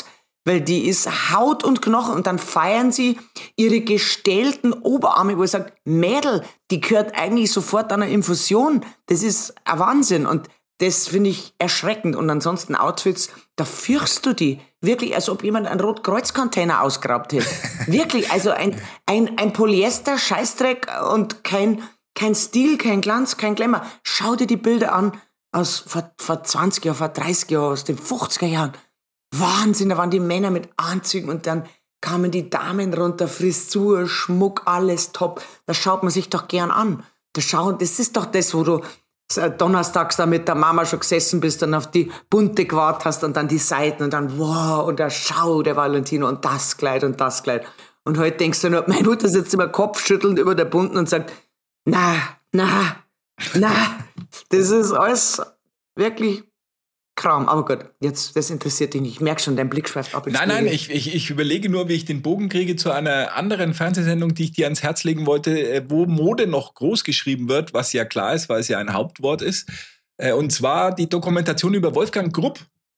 weil die ist Haut und Knochen und dann feiern sie ihre gestählten Oberarme, wo ich sage, Mädel, die gehört eigentlich sofort an eine Infusion. Das ist ein Wahnsinn und das finde ich erschreckend. Und ansonsten Outfits, da fürchst du die. Wirklich, als ob jemand einen Rotkreuz-Container ausgeraubt hätte. Wirklich, also ein, ein, ein Polyester-Scheißdreck und kein, kein Stil, kein Glanz, kein Glamour. Schau dir die Bilder an aus vor, vor zwanzig Jahren, vor dreißig Jahren, aus den fünfziger Jahren. Wahnsinn, da waren die Männer mit Anzügen und dann kamen die Damen runter, Frisur, Schmuck, alles top. Da schaut man sich doch gern an. Da schauen, das ist doch das, wo du donnerstags da mit der Mama schon gesessen bist und auf die Bunte gewartet hast und dann die Seiten und dann wow und da schau der Valentino und das Kleid und das Kleid. Und heute denkst du nur, meine Mutter sitzt immer kopfschüttelnd über der Bunten und sagt, na, na, na, das ist alles wirklich Kram. Aber gut, jetzt, das interessiert dich nicht. Ich merke schon, dein Blick schweift ab.
Nein, nein, ich, ich, ich überlege nur, wie ich den Bogen kriege zu einer anderen Fernsehsendung, die ich dir ans Herz legen wollte, wo Mode noch groß geschrieben wird, was ja klar ist, weil es ja ein Hauptwort ist. Und zwar die Dokumentation über Wolfgang Grupp.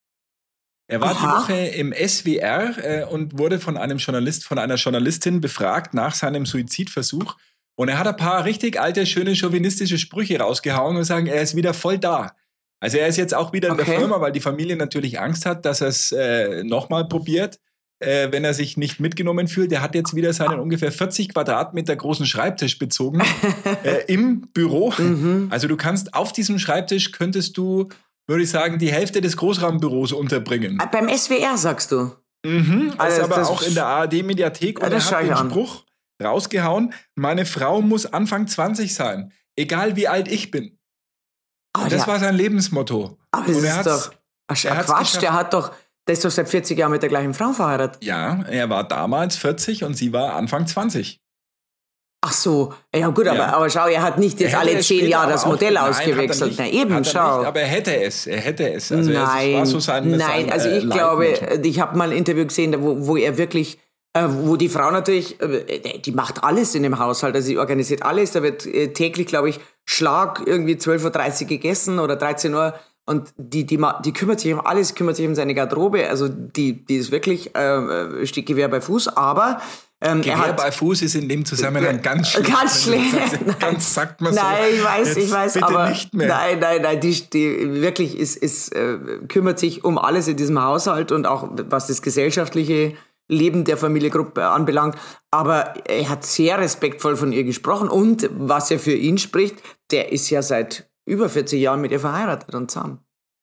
Er war Aha. die Woche im S W R und wurde von einem Journalist, von einer Journalistin befragt nach seinem Suizidversuch. Und er hat ein paar richtig alte, schöne, chauvinistische Sprüche rausgehauen und sagen, er ist wieder voll da. Also er ist jetzt auch wieder in okay. der Firma, weil die Familie natürlich Angst hat, dass er es äh, nochmal probiert, äh, wenn er sich nicht mitgenommen fühlt. Er hat jetzt wieder seinen ungefähr vierzig Quadratmeter großen Schreibtisch bezogen äh, im Büro. Mhm. Also du kannst auf diesem Schreibtisch, könntest du, würde ich sagen, die Hälfte des Großraumbüros unterbringen.
Beim S W R sagst du?
Mhm, also ist aber das auch in der A R D-Mediathek.
Ja,
und er hat den an. Spruch rausgehauen, meine Frau muss Anfang zwanzig sein, egal wie alt ich bin.
Oh,
das
ja.
war sein Lebensmotto.
Aber das
und
er ist doch er Quatsch, der hat doch, der ist doch seit vierzig Jahren mit der gleichen Frau verheiratet.
Ja, er war damals vierzig und sie war Anfang zwanzig.
Ach so, ja gut, aber, ja. aber schau, er hat nicht jetzt alle zehn Jahre das Modell auch, ausgewechselt.
Nein,
Na eben, schau.
Nicht, aber er hätte es, er hätte es. Also
nein,
es war so sein,
nein,
sein,
also ich
äh,
glaube, ich habe mal ein Interview gesehen, wo, wo er wirklich, äh, wo die Frau natürlich, äh, die macht alles in dem Haushalt, also sie organisiert alles, da wird äh, täglich, glaube ich, Schlag irgendwie zwölf Uhr dreißig gegessen oder dreizehn Uhr und die, die, die kümmert sich um alles, kümmert sich um seine Garderobe, also die, die ist wirklich, äh, steht Gewehr bei Fuß, aber ähm,
Gewehr
er hat,
bei Fuß ist in dem Zusammenhang ganz schlecht.
Ganz schlecht.
Ganz sagt man so.
Nein, ich weiß,
Jetzt
ich weiß,
bitte
aber
nicht mehr.
nein, nein, nein, die, die wirklich ist, ist, äh, kümmert sich um alles in diesem Haushalt und auch was das gesellschaftliche Leben der Familie Grupp anbelangt, aber er hat sehr respektvoll von ihr gesprochen und was ja für ihn spricht, der ist ja seit über vierzig Jahren mit ihr verheiratet und zusammen.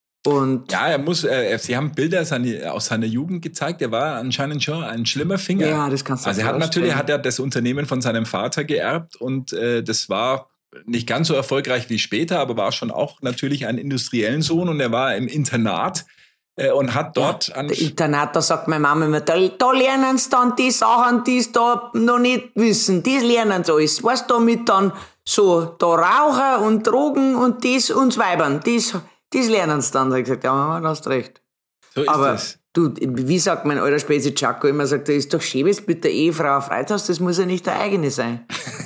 Und
ja, er muss, äh, sie haben Bilder seine, aus seiner Jugend gezeigt, er war anscheinend schon ein schlimmer Finger.
Ja, das kannst du
Also er hat natürlich, hat er das Unternehmen von seinem Vater geerbt und äh, das war nicht ganz so erfolgreich wie später, aber war schon auch natürlich ein industriellen Sohn und er war im Internat. Und hat dort
ja,
an
der Internat, da sagt meine Mama immer, da, da lernen sie dann die Sachen, die sie da noch nicht wissen, die lernen sie alles. Weißt du, mit dann so, da Raucher und Drogen und das und Weibern, das, das lernen sie dann. Da habe ich gesagt, ja Mama, du hast recht.
So ist
aber
es.
Du, wie sagt mein alter Spezi Chaco immer, sagt, da ist doch schön, wenn du mit der Ehefrau freit hast, das muss ja nicht der eigene sein.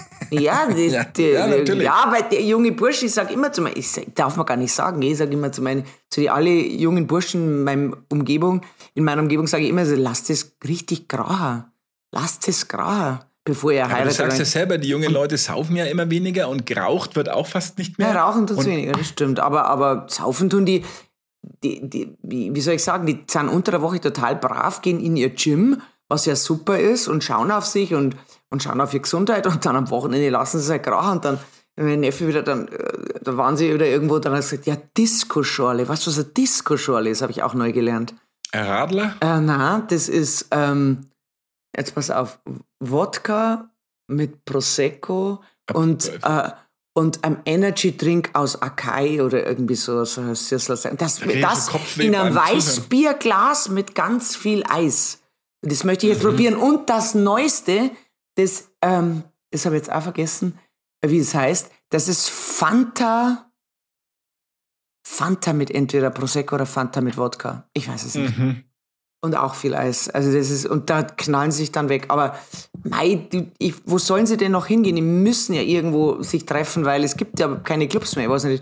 Ja, das,
ja,
die,
ja, natürlich.
Ja, weil der junge Bursche, ich sag immer zu meinen, ich darf man gar nicht sagen, ich sag immer zu meinen, zu die alle jungen Burschen in meiner Umgebung, in meiner Umgebung sage ich immer, so, lasst es richtig grauen. Lasst es grauen, bevor ihr heiratet.
Aber du sagst ja selber, die jungen Leute saufen ja immer weniger und geraucht wird auch fast nicht mehr.
Ja, rauchen tut's weniger, das stimmt. Aber, aber saufen tun die, die, die wie, wie soll ich sagen, die sind unter der Woche total brav, gehen in ihr Gym, was ja super ist, und schauen auf sich und, und schauen auf ihre Gesundheit und dann am Wochenende lassen sie es halt grauen und dann, mein Neffe wieder, dann, da waren sie wieder irgendwo, dann hat er gesagt, ja, Disco-Schorle, weißt du, was eine Disco-Schorle ist, habe ich auch neu gelernt.
Ein Radler?
Äh, nein, das ist, ähm, jetzt pass auf, Wodka mit Prosecco und, äh, und einem Energy-Drink aus Akai oder irgendwie so, so ein Süßler. Das, das in einem Weißbierglas mit ganz viel Eis. Das möchte ich jetzt mhm. probieren. Und das Neueste, das, ähm, das habe ich jetzt auch vergessen, wie es heißt, das ist Fanta, Fanta mit entweder Prosecco oder Fanta mit Wodka. Ich weiß es nicht. Mhm. Und auch viel Eis. Also das ist, und da knallen sie sich dann weg. Aber mei, die, ich, wo sollen sie denn noch hingehen? Die müssen ja irgendwo sich treffen, weil es gibt ja keine Clubs mehr. Ich weiß nicht,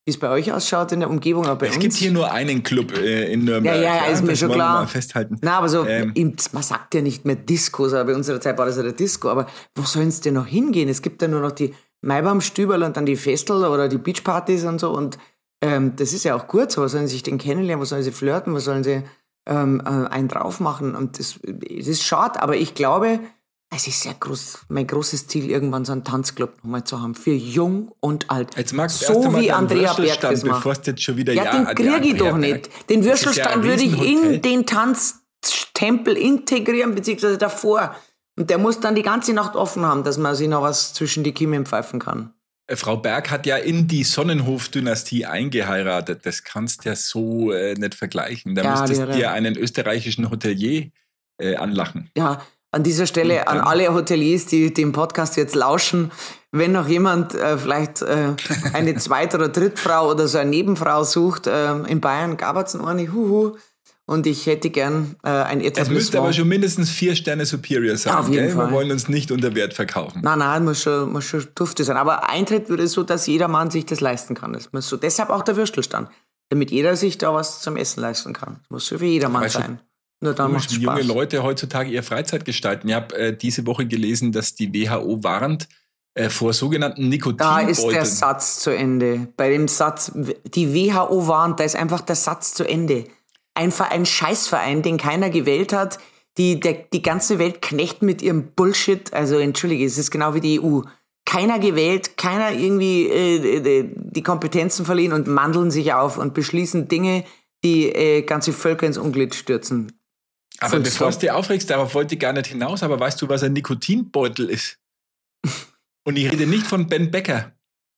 wie es bei euch ausschaut in der Umgebung. Aber bei
es
uns,
gibt hier nur einen Club äh, in Nürnberg.
Ja, ja, ist mir
das
schon
wollen wir
klar.
mal festhalten.
Na, aber so,
Ähm,
im, man sagt ja nicht mehr Diskos, aber bei unserer Zeit war das ja der Disco. Aber wo sollen es denn noch hingehen? Es gibt ja nur noch die Maibaumstüberl und dann die Festel oder die Beachpartys und so. Und ähm, das ist ja auch gut so. Wo sollen sie sich denn kennenlernen? Wo sollen sie flirten? Wo sollen sie ähm, äh, einen drauf machen? Und das, das ist schade, aber ich glaube, es ist sehr groß, mein großes Ziel, irgendwann so einen Tanzclub nochmal zu haben. Für jung und alt.
Jetzt magst du
so
erst einmal
wie
deinen
Andrea Berg
Würstelstand,
das macht.
bevor es jetzt schon wieder
Ja,
ja,
den
die
kriege ich
Andrea
doch
Berg.
nicht. Den
Das ist ja ein
Würstelstand würde ich
Riesenhotel.
in den Tanztempel integrieren, beziehungsweise davor. Und der muss dann die ganze Nacht offen haben, dass man sich noch was zwischen die Kiemen pfeifen kann.
Äh, Frau Berg hat ja in die Sonnenhof-Dynastie eingeheiratet. Das kannst du ja so äh, nicht vergleichen. Da
Ja,
müsstest
die-
du dir einen österreichischen Hotelier äh, anlachen.
Ja, an dieser Stelle an alle Hoteliers, die dem Podcast jetzt lauschen, wenn noch jemand äh, vielleicht äh, eine Zweit- oder Drittfrau oder so eine Nebenfrau sucht, äh, in Bayern gab es noch eine, huhu, und ich hätte gern äh, ein
Es müsste aber
Etablissement.
schon mindestens vier Sterne Superior sein.
Auf jeden
gell?
Fall.
Wir wollen uns nicht unter Wert verkaufen.
Nein, nein, muss schon, muss schon dufte sein. Aber Eintritt würde so, dass jeder Mann sich das leisten kann. Das muss so. Deshalb auch der Würstelstand. Damit jeder sich da was zum Essen leisten kann. Das muss so für jedermann
Weißt du,
sein. Nur dann macht
Komisch,
es
wie junge
Spaß.
Leute heutzutage ihre Freizeit gestalten. Ich habe äh, diese Woche gelesen, dass die W H O warnt äh, vor sogenannten
Da
Nikotinbeuteln.
ist der Satz zu Ende. Bei dem Satz, die W H O warnt, da ist einfach der Satz zu Ende. Einfach ein Scheißverein, den keiner gewählt hat, die der, die ganze Welt knecht mit ihrem Bullshit. Also entschuldige, es ist genau wie die E U. Keiner gewählt, keiner irgendwie äh, die Kompetenzen verliehen und mandeln sich auf und beschließen Dinge, die äh, ganze Völker ins Unglück stürzen.
Aber
Full
bevor es
stop.
dir aufregst, darauf wollte ich gar nicht hinaus, aber weißt du, was ein Nikotinbeutel ist? Und ich rede nicht von Ben Becker.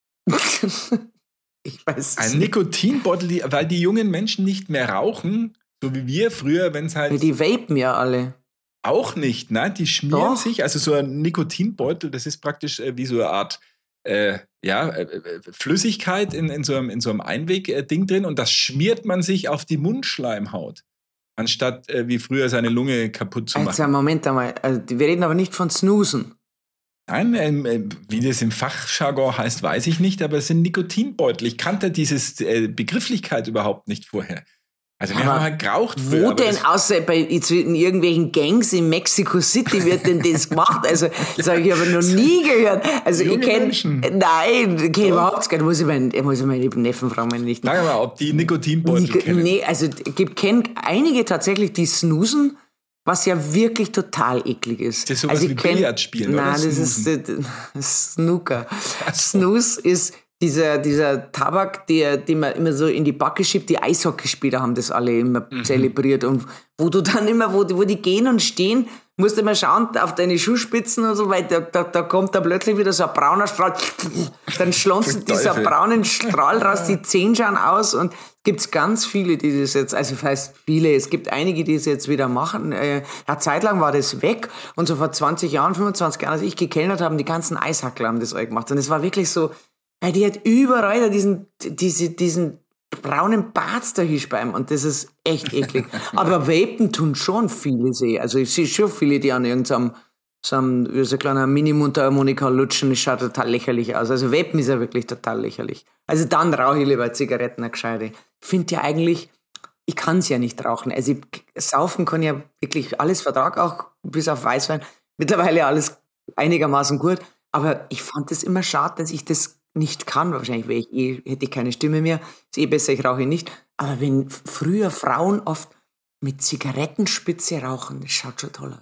Ich weiß es
Ein
nicht.
Nikotinbeutel, die, weil die jungen Menschen nicht mehr rauchen, so wie wir früher, wenn es halt
Die vapen ja alle.
auch nicht, ne? Die schmieren
Doch.
sich, also so ein Nikotinbeutel, das ist praktisch äh, wie so eine Art äh, ja, äh, äh, Flüssigkeit in, in so einem, in so einem Einweg-Ding drin und das schmiert man sich auf die Mundschleimhaut, anstatt äh, wie früher seine Lunge kaputt zu machen.
Also Moment einmal, also, wir reden aber nicht von Snoosen.
Nein, ähm, äh, wie das im Fachjargon heißt, weiß ich nicht, aber es sind Nikotinbeutel. Ich kannte diese äh, Begrifflichkeit überhaupt nicht vorher. Also wir
Aber
haben halt geraucht
Wo
früher. aber
denn,
das-
außer bei in irgendwelchen Gangs in Mexico City wird denn das gemacht? Also, das habe ich aber noch nie gehört. Also,
Junge
ich kenne,
Menschen.
nein, ich kenne überhaupt gar nicht. Muss ich meinen, muss ich meinen Neffen fragen, wenn nicht.
Sag mal, ob die Nikotinbeutel
Nie-
kennen.
Nee, also, es gibt kenn einige tatsächlich, die snoosen, was ja wirklich total eklig ist.
Das ist sowas
also,
wie
ich kenn-
Billard spielen, oder?
Nein, das ist äh, Snooker. Snooze ist dieser, dieser Tabak, der, den man immer so in die Backe schiebt. Die Eishockeyspieler haben das alle immer
Mhm.
zelebriert. Und wo du dann immer, wo die, wo die gehen und stehen, musst du immer schauen auf deine Schuhspitzen und so, weil da, da, da kommt da plötzlich wieder so ein brauner Strahl. Dann schlonzt dieser
Teufel.
braunen Strahl raus, die Zähne schauen aus. Und gibt's ganz viele, die das jetzt, also heißt viele, es gibt einige, die es jetzt wieder machen. Äh, eine Zeit lang war das weg. Und so vor zwanzig Jahren, fünfundzwanzig Jahren, als ich gekellnert habe, die ganzen Eishackler haben das all gemacht. Und es war wirklich so, ja, die hat überall da diesen, diese, diesen braunen Bart da hinspeiben und das ist echt eklig. Aber vapen tun schon viele sehen. Also ich sehe schon viele, die an irgendeinem so einem, wie so ein kleiner Mini-Mundharmonika lutschen, das schaut total lächerlich aus. Also vapen ist ja wirklich total lächerlich. Also dann rauche ich lieber Zigaretten, eine gescheite. Ich finde ja eigentlich, ich kann es ja nicht rauchen. Also ich, saufen kann ja wirklich alles Vertrag, auch bis auf Weißwein. Mittlerweile alles einigermaßen gut. Aber ich fand es immer schade, dass ich das nicht kann. Wahrscheinlich wäre ich eh, hätte ich keine Stimme mehr. Ist eh besser, ich rauche nicht. Aber wenn früher Frauen oft mit Zigarettenspitze rauchen, das schaut schon toll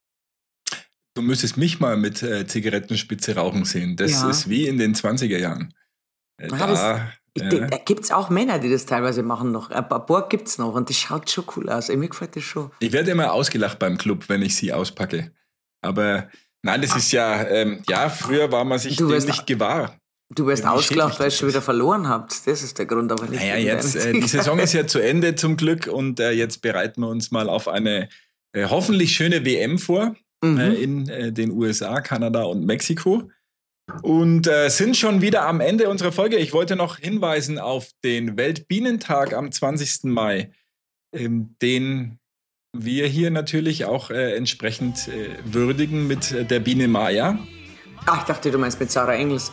aus.
Du müsstest mich mal mit äh, Zigarettenspitze rauchen sehen. Das
Ja.
ist wie in den zwanziger Jahren. Äh,
Ah,
da,
das- Ich,
äh,
Da gibt es auch Männer, die das teilweise machen noch. Ein paar, paar gibt es noch und das schaut schon cool aus. Mir gefällt das schon.
ich werde immer ausgelacht beim Club, wenn ich sie auspacke. Aber nein, das ist ja, ähm, ja, früher war man sich
Du
dem
wirst-
nicht gewahr.
Du wirst
Wie
ausgelacht,
schädlich
weil ihr
das
schon wieder verloren habt. Das ist der Grund, aber nicht.
Naja,
wegen
jetzt,
deiner
äh, die
Zigarette.
Saison ist ja zu Ende zum Glück und äh, jetzt bereiten wir uns mal auf eine äh, hoffentlich schöne W M vor
Mhm.
äh, in äh, den U S A, Kanada und Mexiko. Und äh, sind schon wieder am Ende unserer Folge. Ich wollte noch hinweisen auf den Weltbienentag am zwanzigsten Mai, ähm, den wir hier natürlich auch äh, entsprechend äh, würdigen mit äh, der Biene Maya.
Ach, ich dachte, du meinst mit Sarah Engels.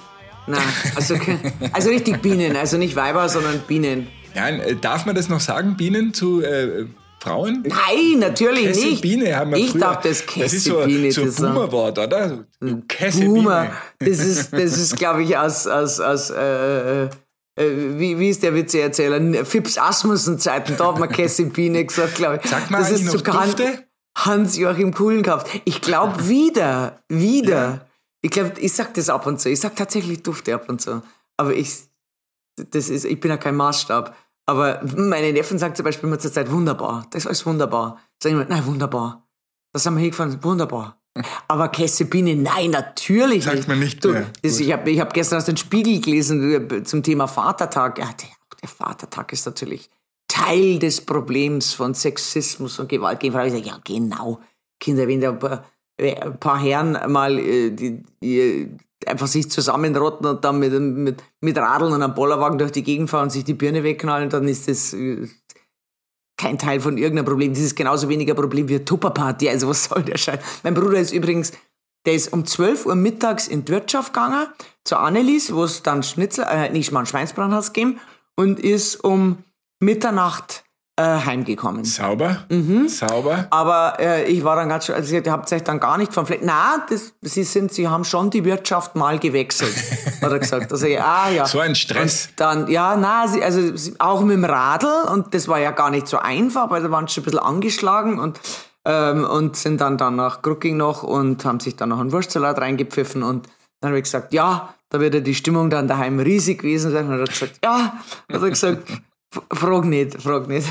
Nein, also, also richtig Bienen, also nicht Weiber, sondern Bienen.
Ja, darf man das noch sagen, Bienen zu äh, Frauen?
Nein, natürlich
Kesse
nicht.
Biene haben wir
ich
früher.
dachte, das
Das ist so,
Kesse-Biene.
so ein Boomer-Wort, oder? Du Kesse
Boomer,
Biene.
das ist, das ist glaube ich, aus, aus, aus äh, äh, wie, wie ist der Witzeerzähler? Fips Asmussen-Zeiten, da hat man Kesse-Biene gesagt, glaube ich.
Sagt man
das
eigentlich
ist
noch
sogar
Dufte?
Hans-Joachim Kuhlenkauft. Ich glaube wieder, wieder. Ja. Ich glaube, ich sag das ab und zu. Ich sag tatsächlich Dufte ab und zu. Aber ich, das ist, ich bin ja kein Maßstab. Aber meine Neffen sagen zum Beispiel immer zur Zeit, wunderbar, das ist alles wunderbar. Sagen wir, nein, wunderbar. Da sind wir hingefahren, wunderbar. Aber Kessebine, nein, natürlich
Sagt
nicht.
man nicht
du,
mehr.
Das, ich habe ich hab gestern aus dem Spiegel gelesen zum Thema Vatertag. Ja, der, der Vatertag ist natürlich Teil des Problems von Sexismus und Gewalt gegen Frauen. Ich sage, ja, genau. Kinder, wenn da ein paar, ein paar Herren mal äh, die, die einfach sich zusammenrotten und dann mit, mit, mit Radeln und einem Bollerwagen durch die Gegend fahren und sich die Birne wegknallen, dann ist das äh, kein Teil von irgendeinem Problem. Das ist genauso wenig ein Problem wie eine Tupperparty. Also was soll der Scheiß? Mein Bruder ist übrigens, der ist um zwölf Uhr mittags in die Wirtschaft gegangen, zu Annelies, wo es dann Schnitzel, äh, nicht mal ein Schweinsbraten hat gegeben, und ist um Mitternacht äh, heimgekommen.
Sauber? Mhm. Sauber?
Aber äh, ich war dann ganz schön, also ihr habt euch dann gar nicht vom Fleck. Nein, das, sie, sind, sie haben schon die Wirtschaft mal gewechselt, hat er gesagt. Also, ah, ja.
So ein Stress.
Und dann, ja, na, sie, also sie, auch mit dem Radl, und das war ja gar nicht so einfach, weil da waren schon ein bisschen angeschlagen und, ähm, und sind dann, dann nach Grucking noch und haben sich dann noch einen Wurstsalat reingepfiffen, und dann habe ich gesagt, ja, da wird ja die Stimmung dann daheim riesig gewesen sein. Und er hat gesagt, ja, hat er gesagt, frag nicht, frag nicht.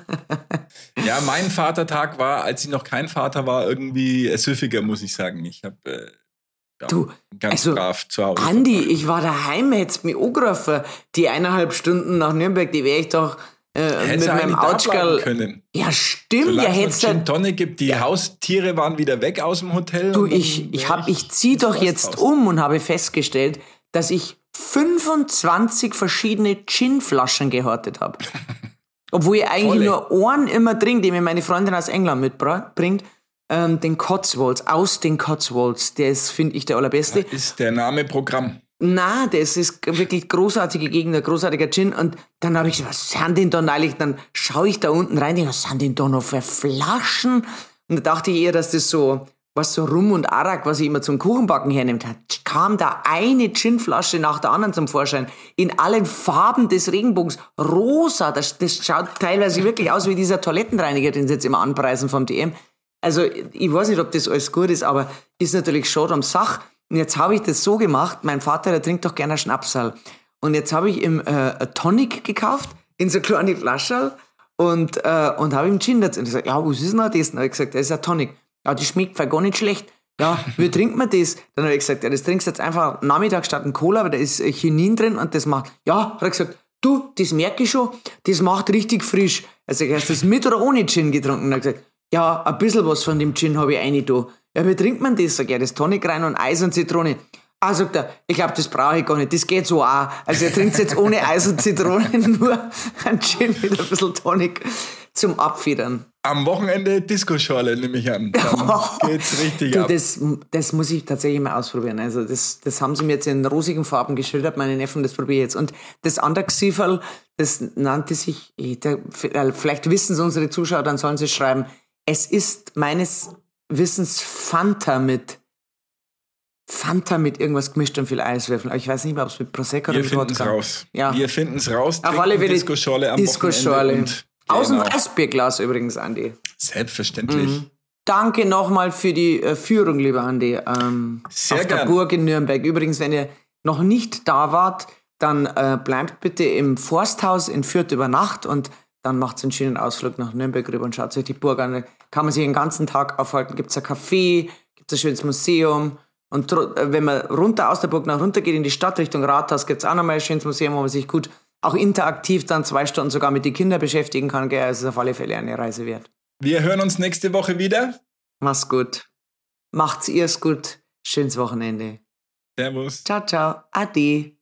Ja, mein Vatertag war, als ich noch kein Vater war, irgendwie süffiger, muss ich sagen. Ich habe äh, ja,
du,
ganz
also,
brav zu Hause.
Andi, ich war daheim, hättest mich angerufen. Die eineinhalb Stunden nach Nürnberg, die wäre ich doch äh, mit meinem Autschkerl
können.
Ja, stimmt.
Solange
Ja,
es
hättest
noch
du.
Gin Tonic gibt, die ja. Haustiere waren wieder weg aus dem Hotel.
Du, ich, ich, hab, ich zieh doch jetzt um und habe festgestellt, dass ich fünfundzwanzig verschiedene Gin-Flaschen gehortet habe. Obwohl ich eigentlich Volle. nur einen immer trinke, den mir meine Freundin aus England mitbringt. Ähm, den Cotswolds, aus den Cotswolds. Der ist, finde ich, der allerbeste.
Das ist der Name Programm.
Na, das ist wirklich großartige Gegend, ein großartiger Gin. Und dann habe ich gesagt, was sind denn da neulich? Dann schaue ich da unten rein, denke, was sind denn da noch für Flaschen? Und da dachte ich eher, dass das so, was so Rum und Arak, was ich immer zum Kuchenbacken hernimmt, hat, kam da eine Ginflasche nach der anderen zum Vorschein. In allen Farben des Regenbogens. Rosa, das, das schaut teilweise wirklich aus wie dieser Toilettenreiniger, den sie jetzt immer anpreisen vom D M. Also, ich weiß nicht, ob das alles gut ist, aber ist natürlich schon am Sach. Und jetzt habe ich das so gemacht, mein Vater, der trinkt doch gerne Schnapsal. Und jetzt habe ich ihm äh, Tonic gekauft, in so kleine Flaschen, und, äh, und habe ihm Gin dazu. Und ich sage, ja, was ist denn das? Dann habe ich gesagt, das ist ein Tonic. Ja, die schmeckt gar nicht schlecht. Ja, wie trinkt man das? Dann habe ich gesagt, ja, das trinkst du jetzt einfach Nachmittag statt ein Cola, weil da ist Chinin drin und das macht, ja, hat er gesagt, du, das merke ich schon, das macht richtig frisch. Also, hast du das mit oder ohne Gin getrunken? Und er hat gesagt, ja, ein bisschen was von dem Gin habe ich rein da. Ja, wie trinkt man das? Sag ich, ja, das Tonic rein und Eis und Zitrone. Ah, sagt er, ich glaube, das brauche ich gar nicht, das geht so auch. Also er trinkt jetzt ohne Eis und Zitrone, nur ein Gin mit ein bisschen Tonic zum Abfedern.
Am Wochenende Disco-Schorle, nehme ich an. Dann geht's richtig
du,
ab.
Das, das muss ich tatsächlich mal ausprobieren. Also das, das haben sie mir jetzt in rosigen Farben geschildert, meine Neffen, das probiere ich jetzt. Und das andere Xieferl, das nannte sich, vielleicht wissen es unsere Zuschauer, dann sollen sie schreiben, es ist meines Wissens Fanta mit Fanta mit irgendwas gemischt und viel Eiswürfeln. Aber ich weiß nicht mehr, ob es mit Prosecco oder mit Wodka.
Wir finden es raus.
Ja.
Wir finden es raus.
Auf alle Fälle
Disco-Schorle am
Disco-Schorle.
Wochenende.
Aus dem
Genau.
Weißbierglas übrigens, Andi.
Selbstverständlich.
Mhm. Danke nochmal für die äh, Führung, lieber Andi. Ähm,
Sehr
auf der
gern.
Burg in Nürnberg. Übrigens, wenn ihr noch nicht da wart, dann äh, bleibt bitte im Forsthaus in Fürth über Nacht und dann macht einen schönen Ausflug nach Nürnberg rüber und schaut euch die Burg an. Da kann man sich den ganzen Tag aufhalten. Gibt es ein Café, gibt es ein schönes Museum. Und dr- wenn man runter aus der Burg nach runter geht in die Stadt Richtung Rathaus, gibt es auch nochmal ein schönes Museum, wo man sich gut auch interaktiv dann zwei Stunden sogar mit den Kindern beschäftigen kann. Gell? Also es ist auf alle Fälle eine Reise wert.
Wir hören uns nächste Woche wieder.
Mach's gut. Macht's ihr's gut. Schönes Wochenende.
Servus.
Ciao, ciao. Ade.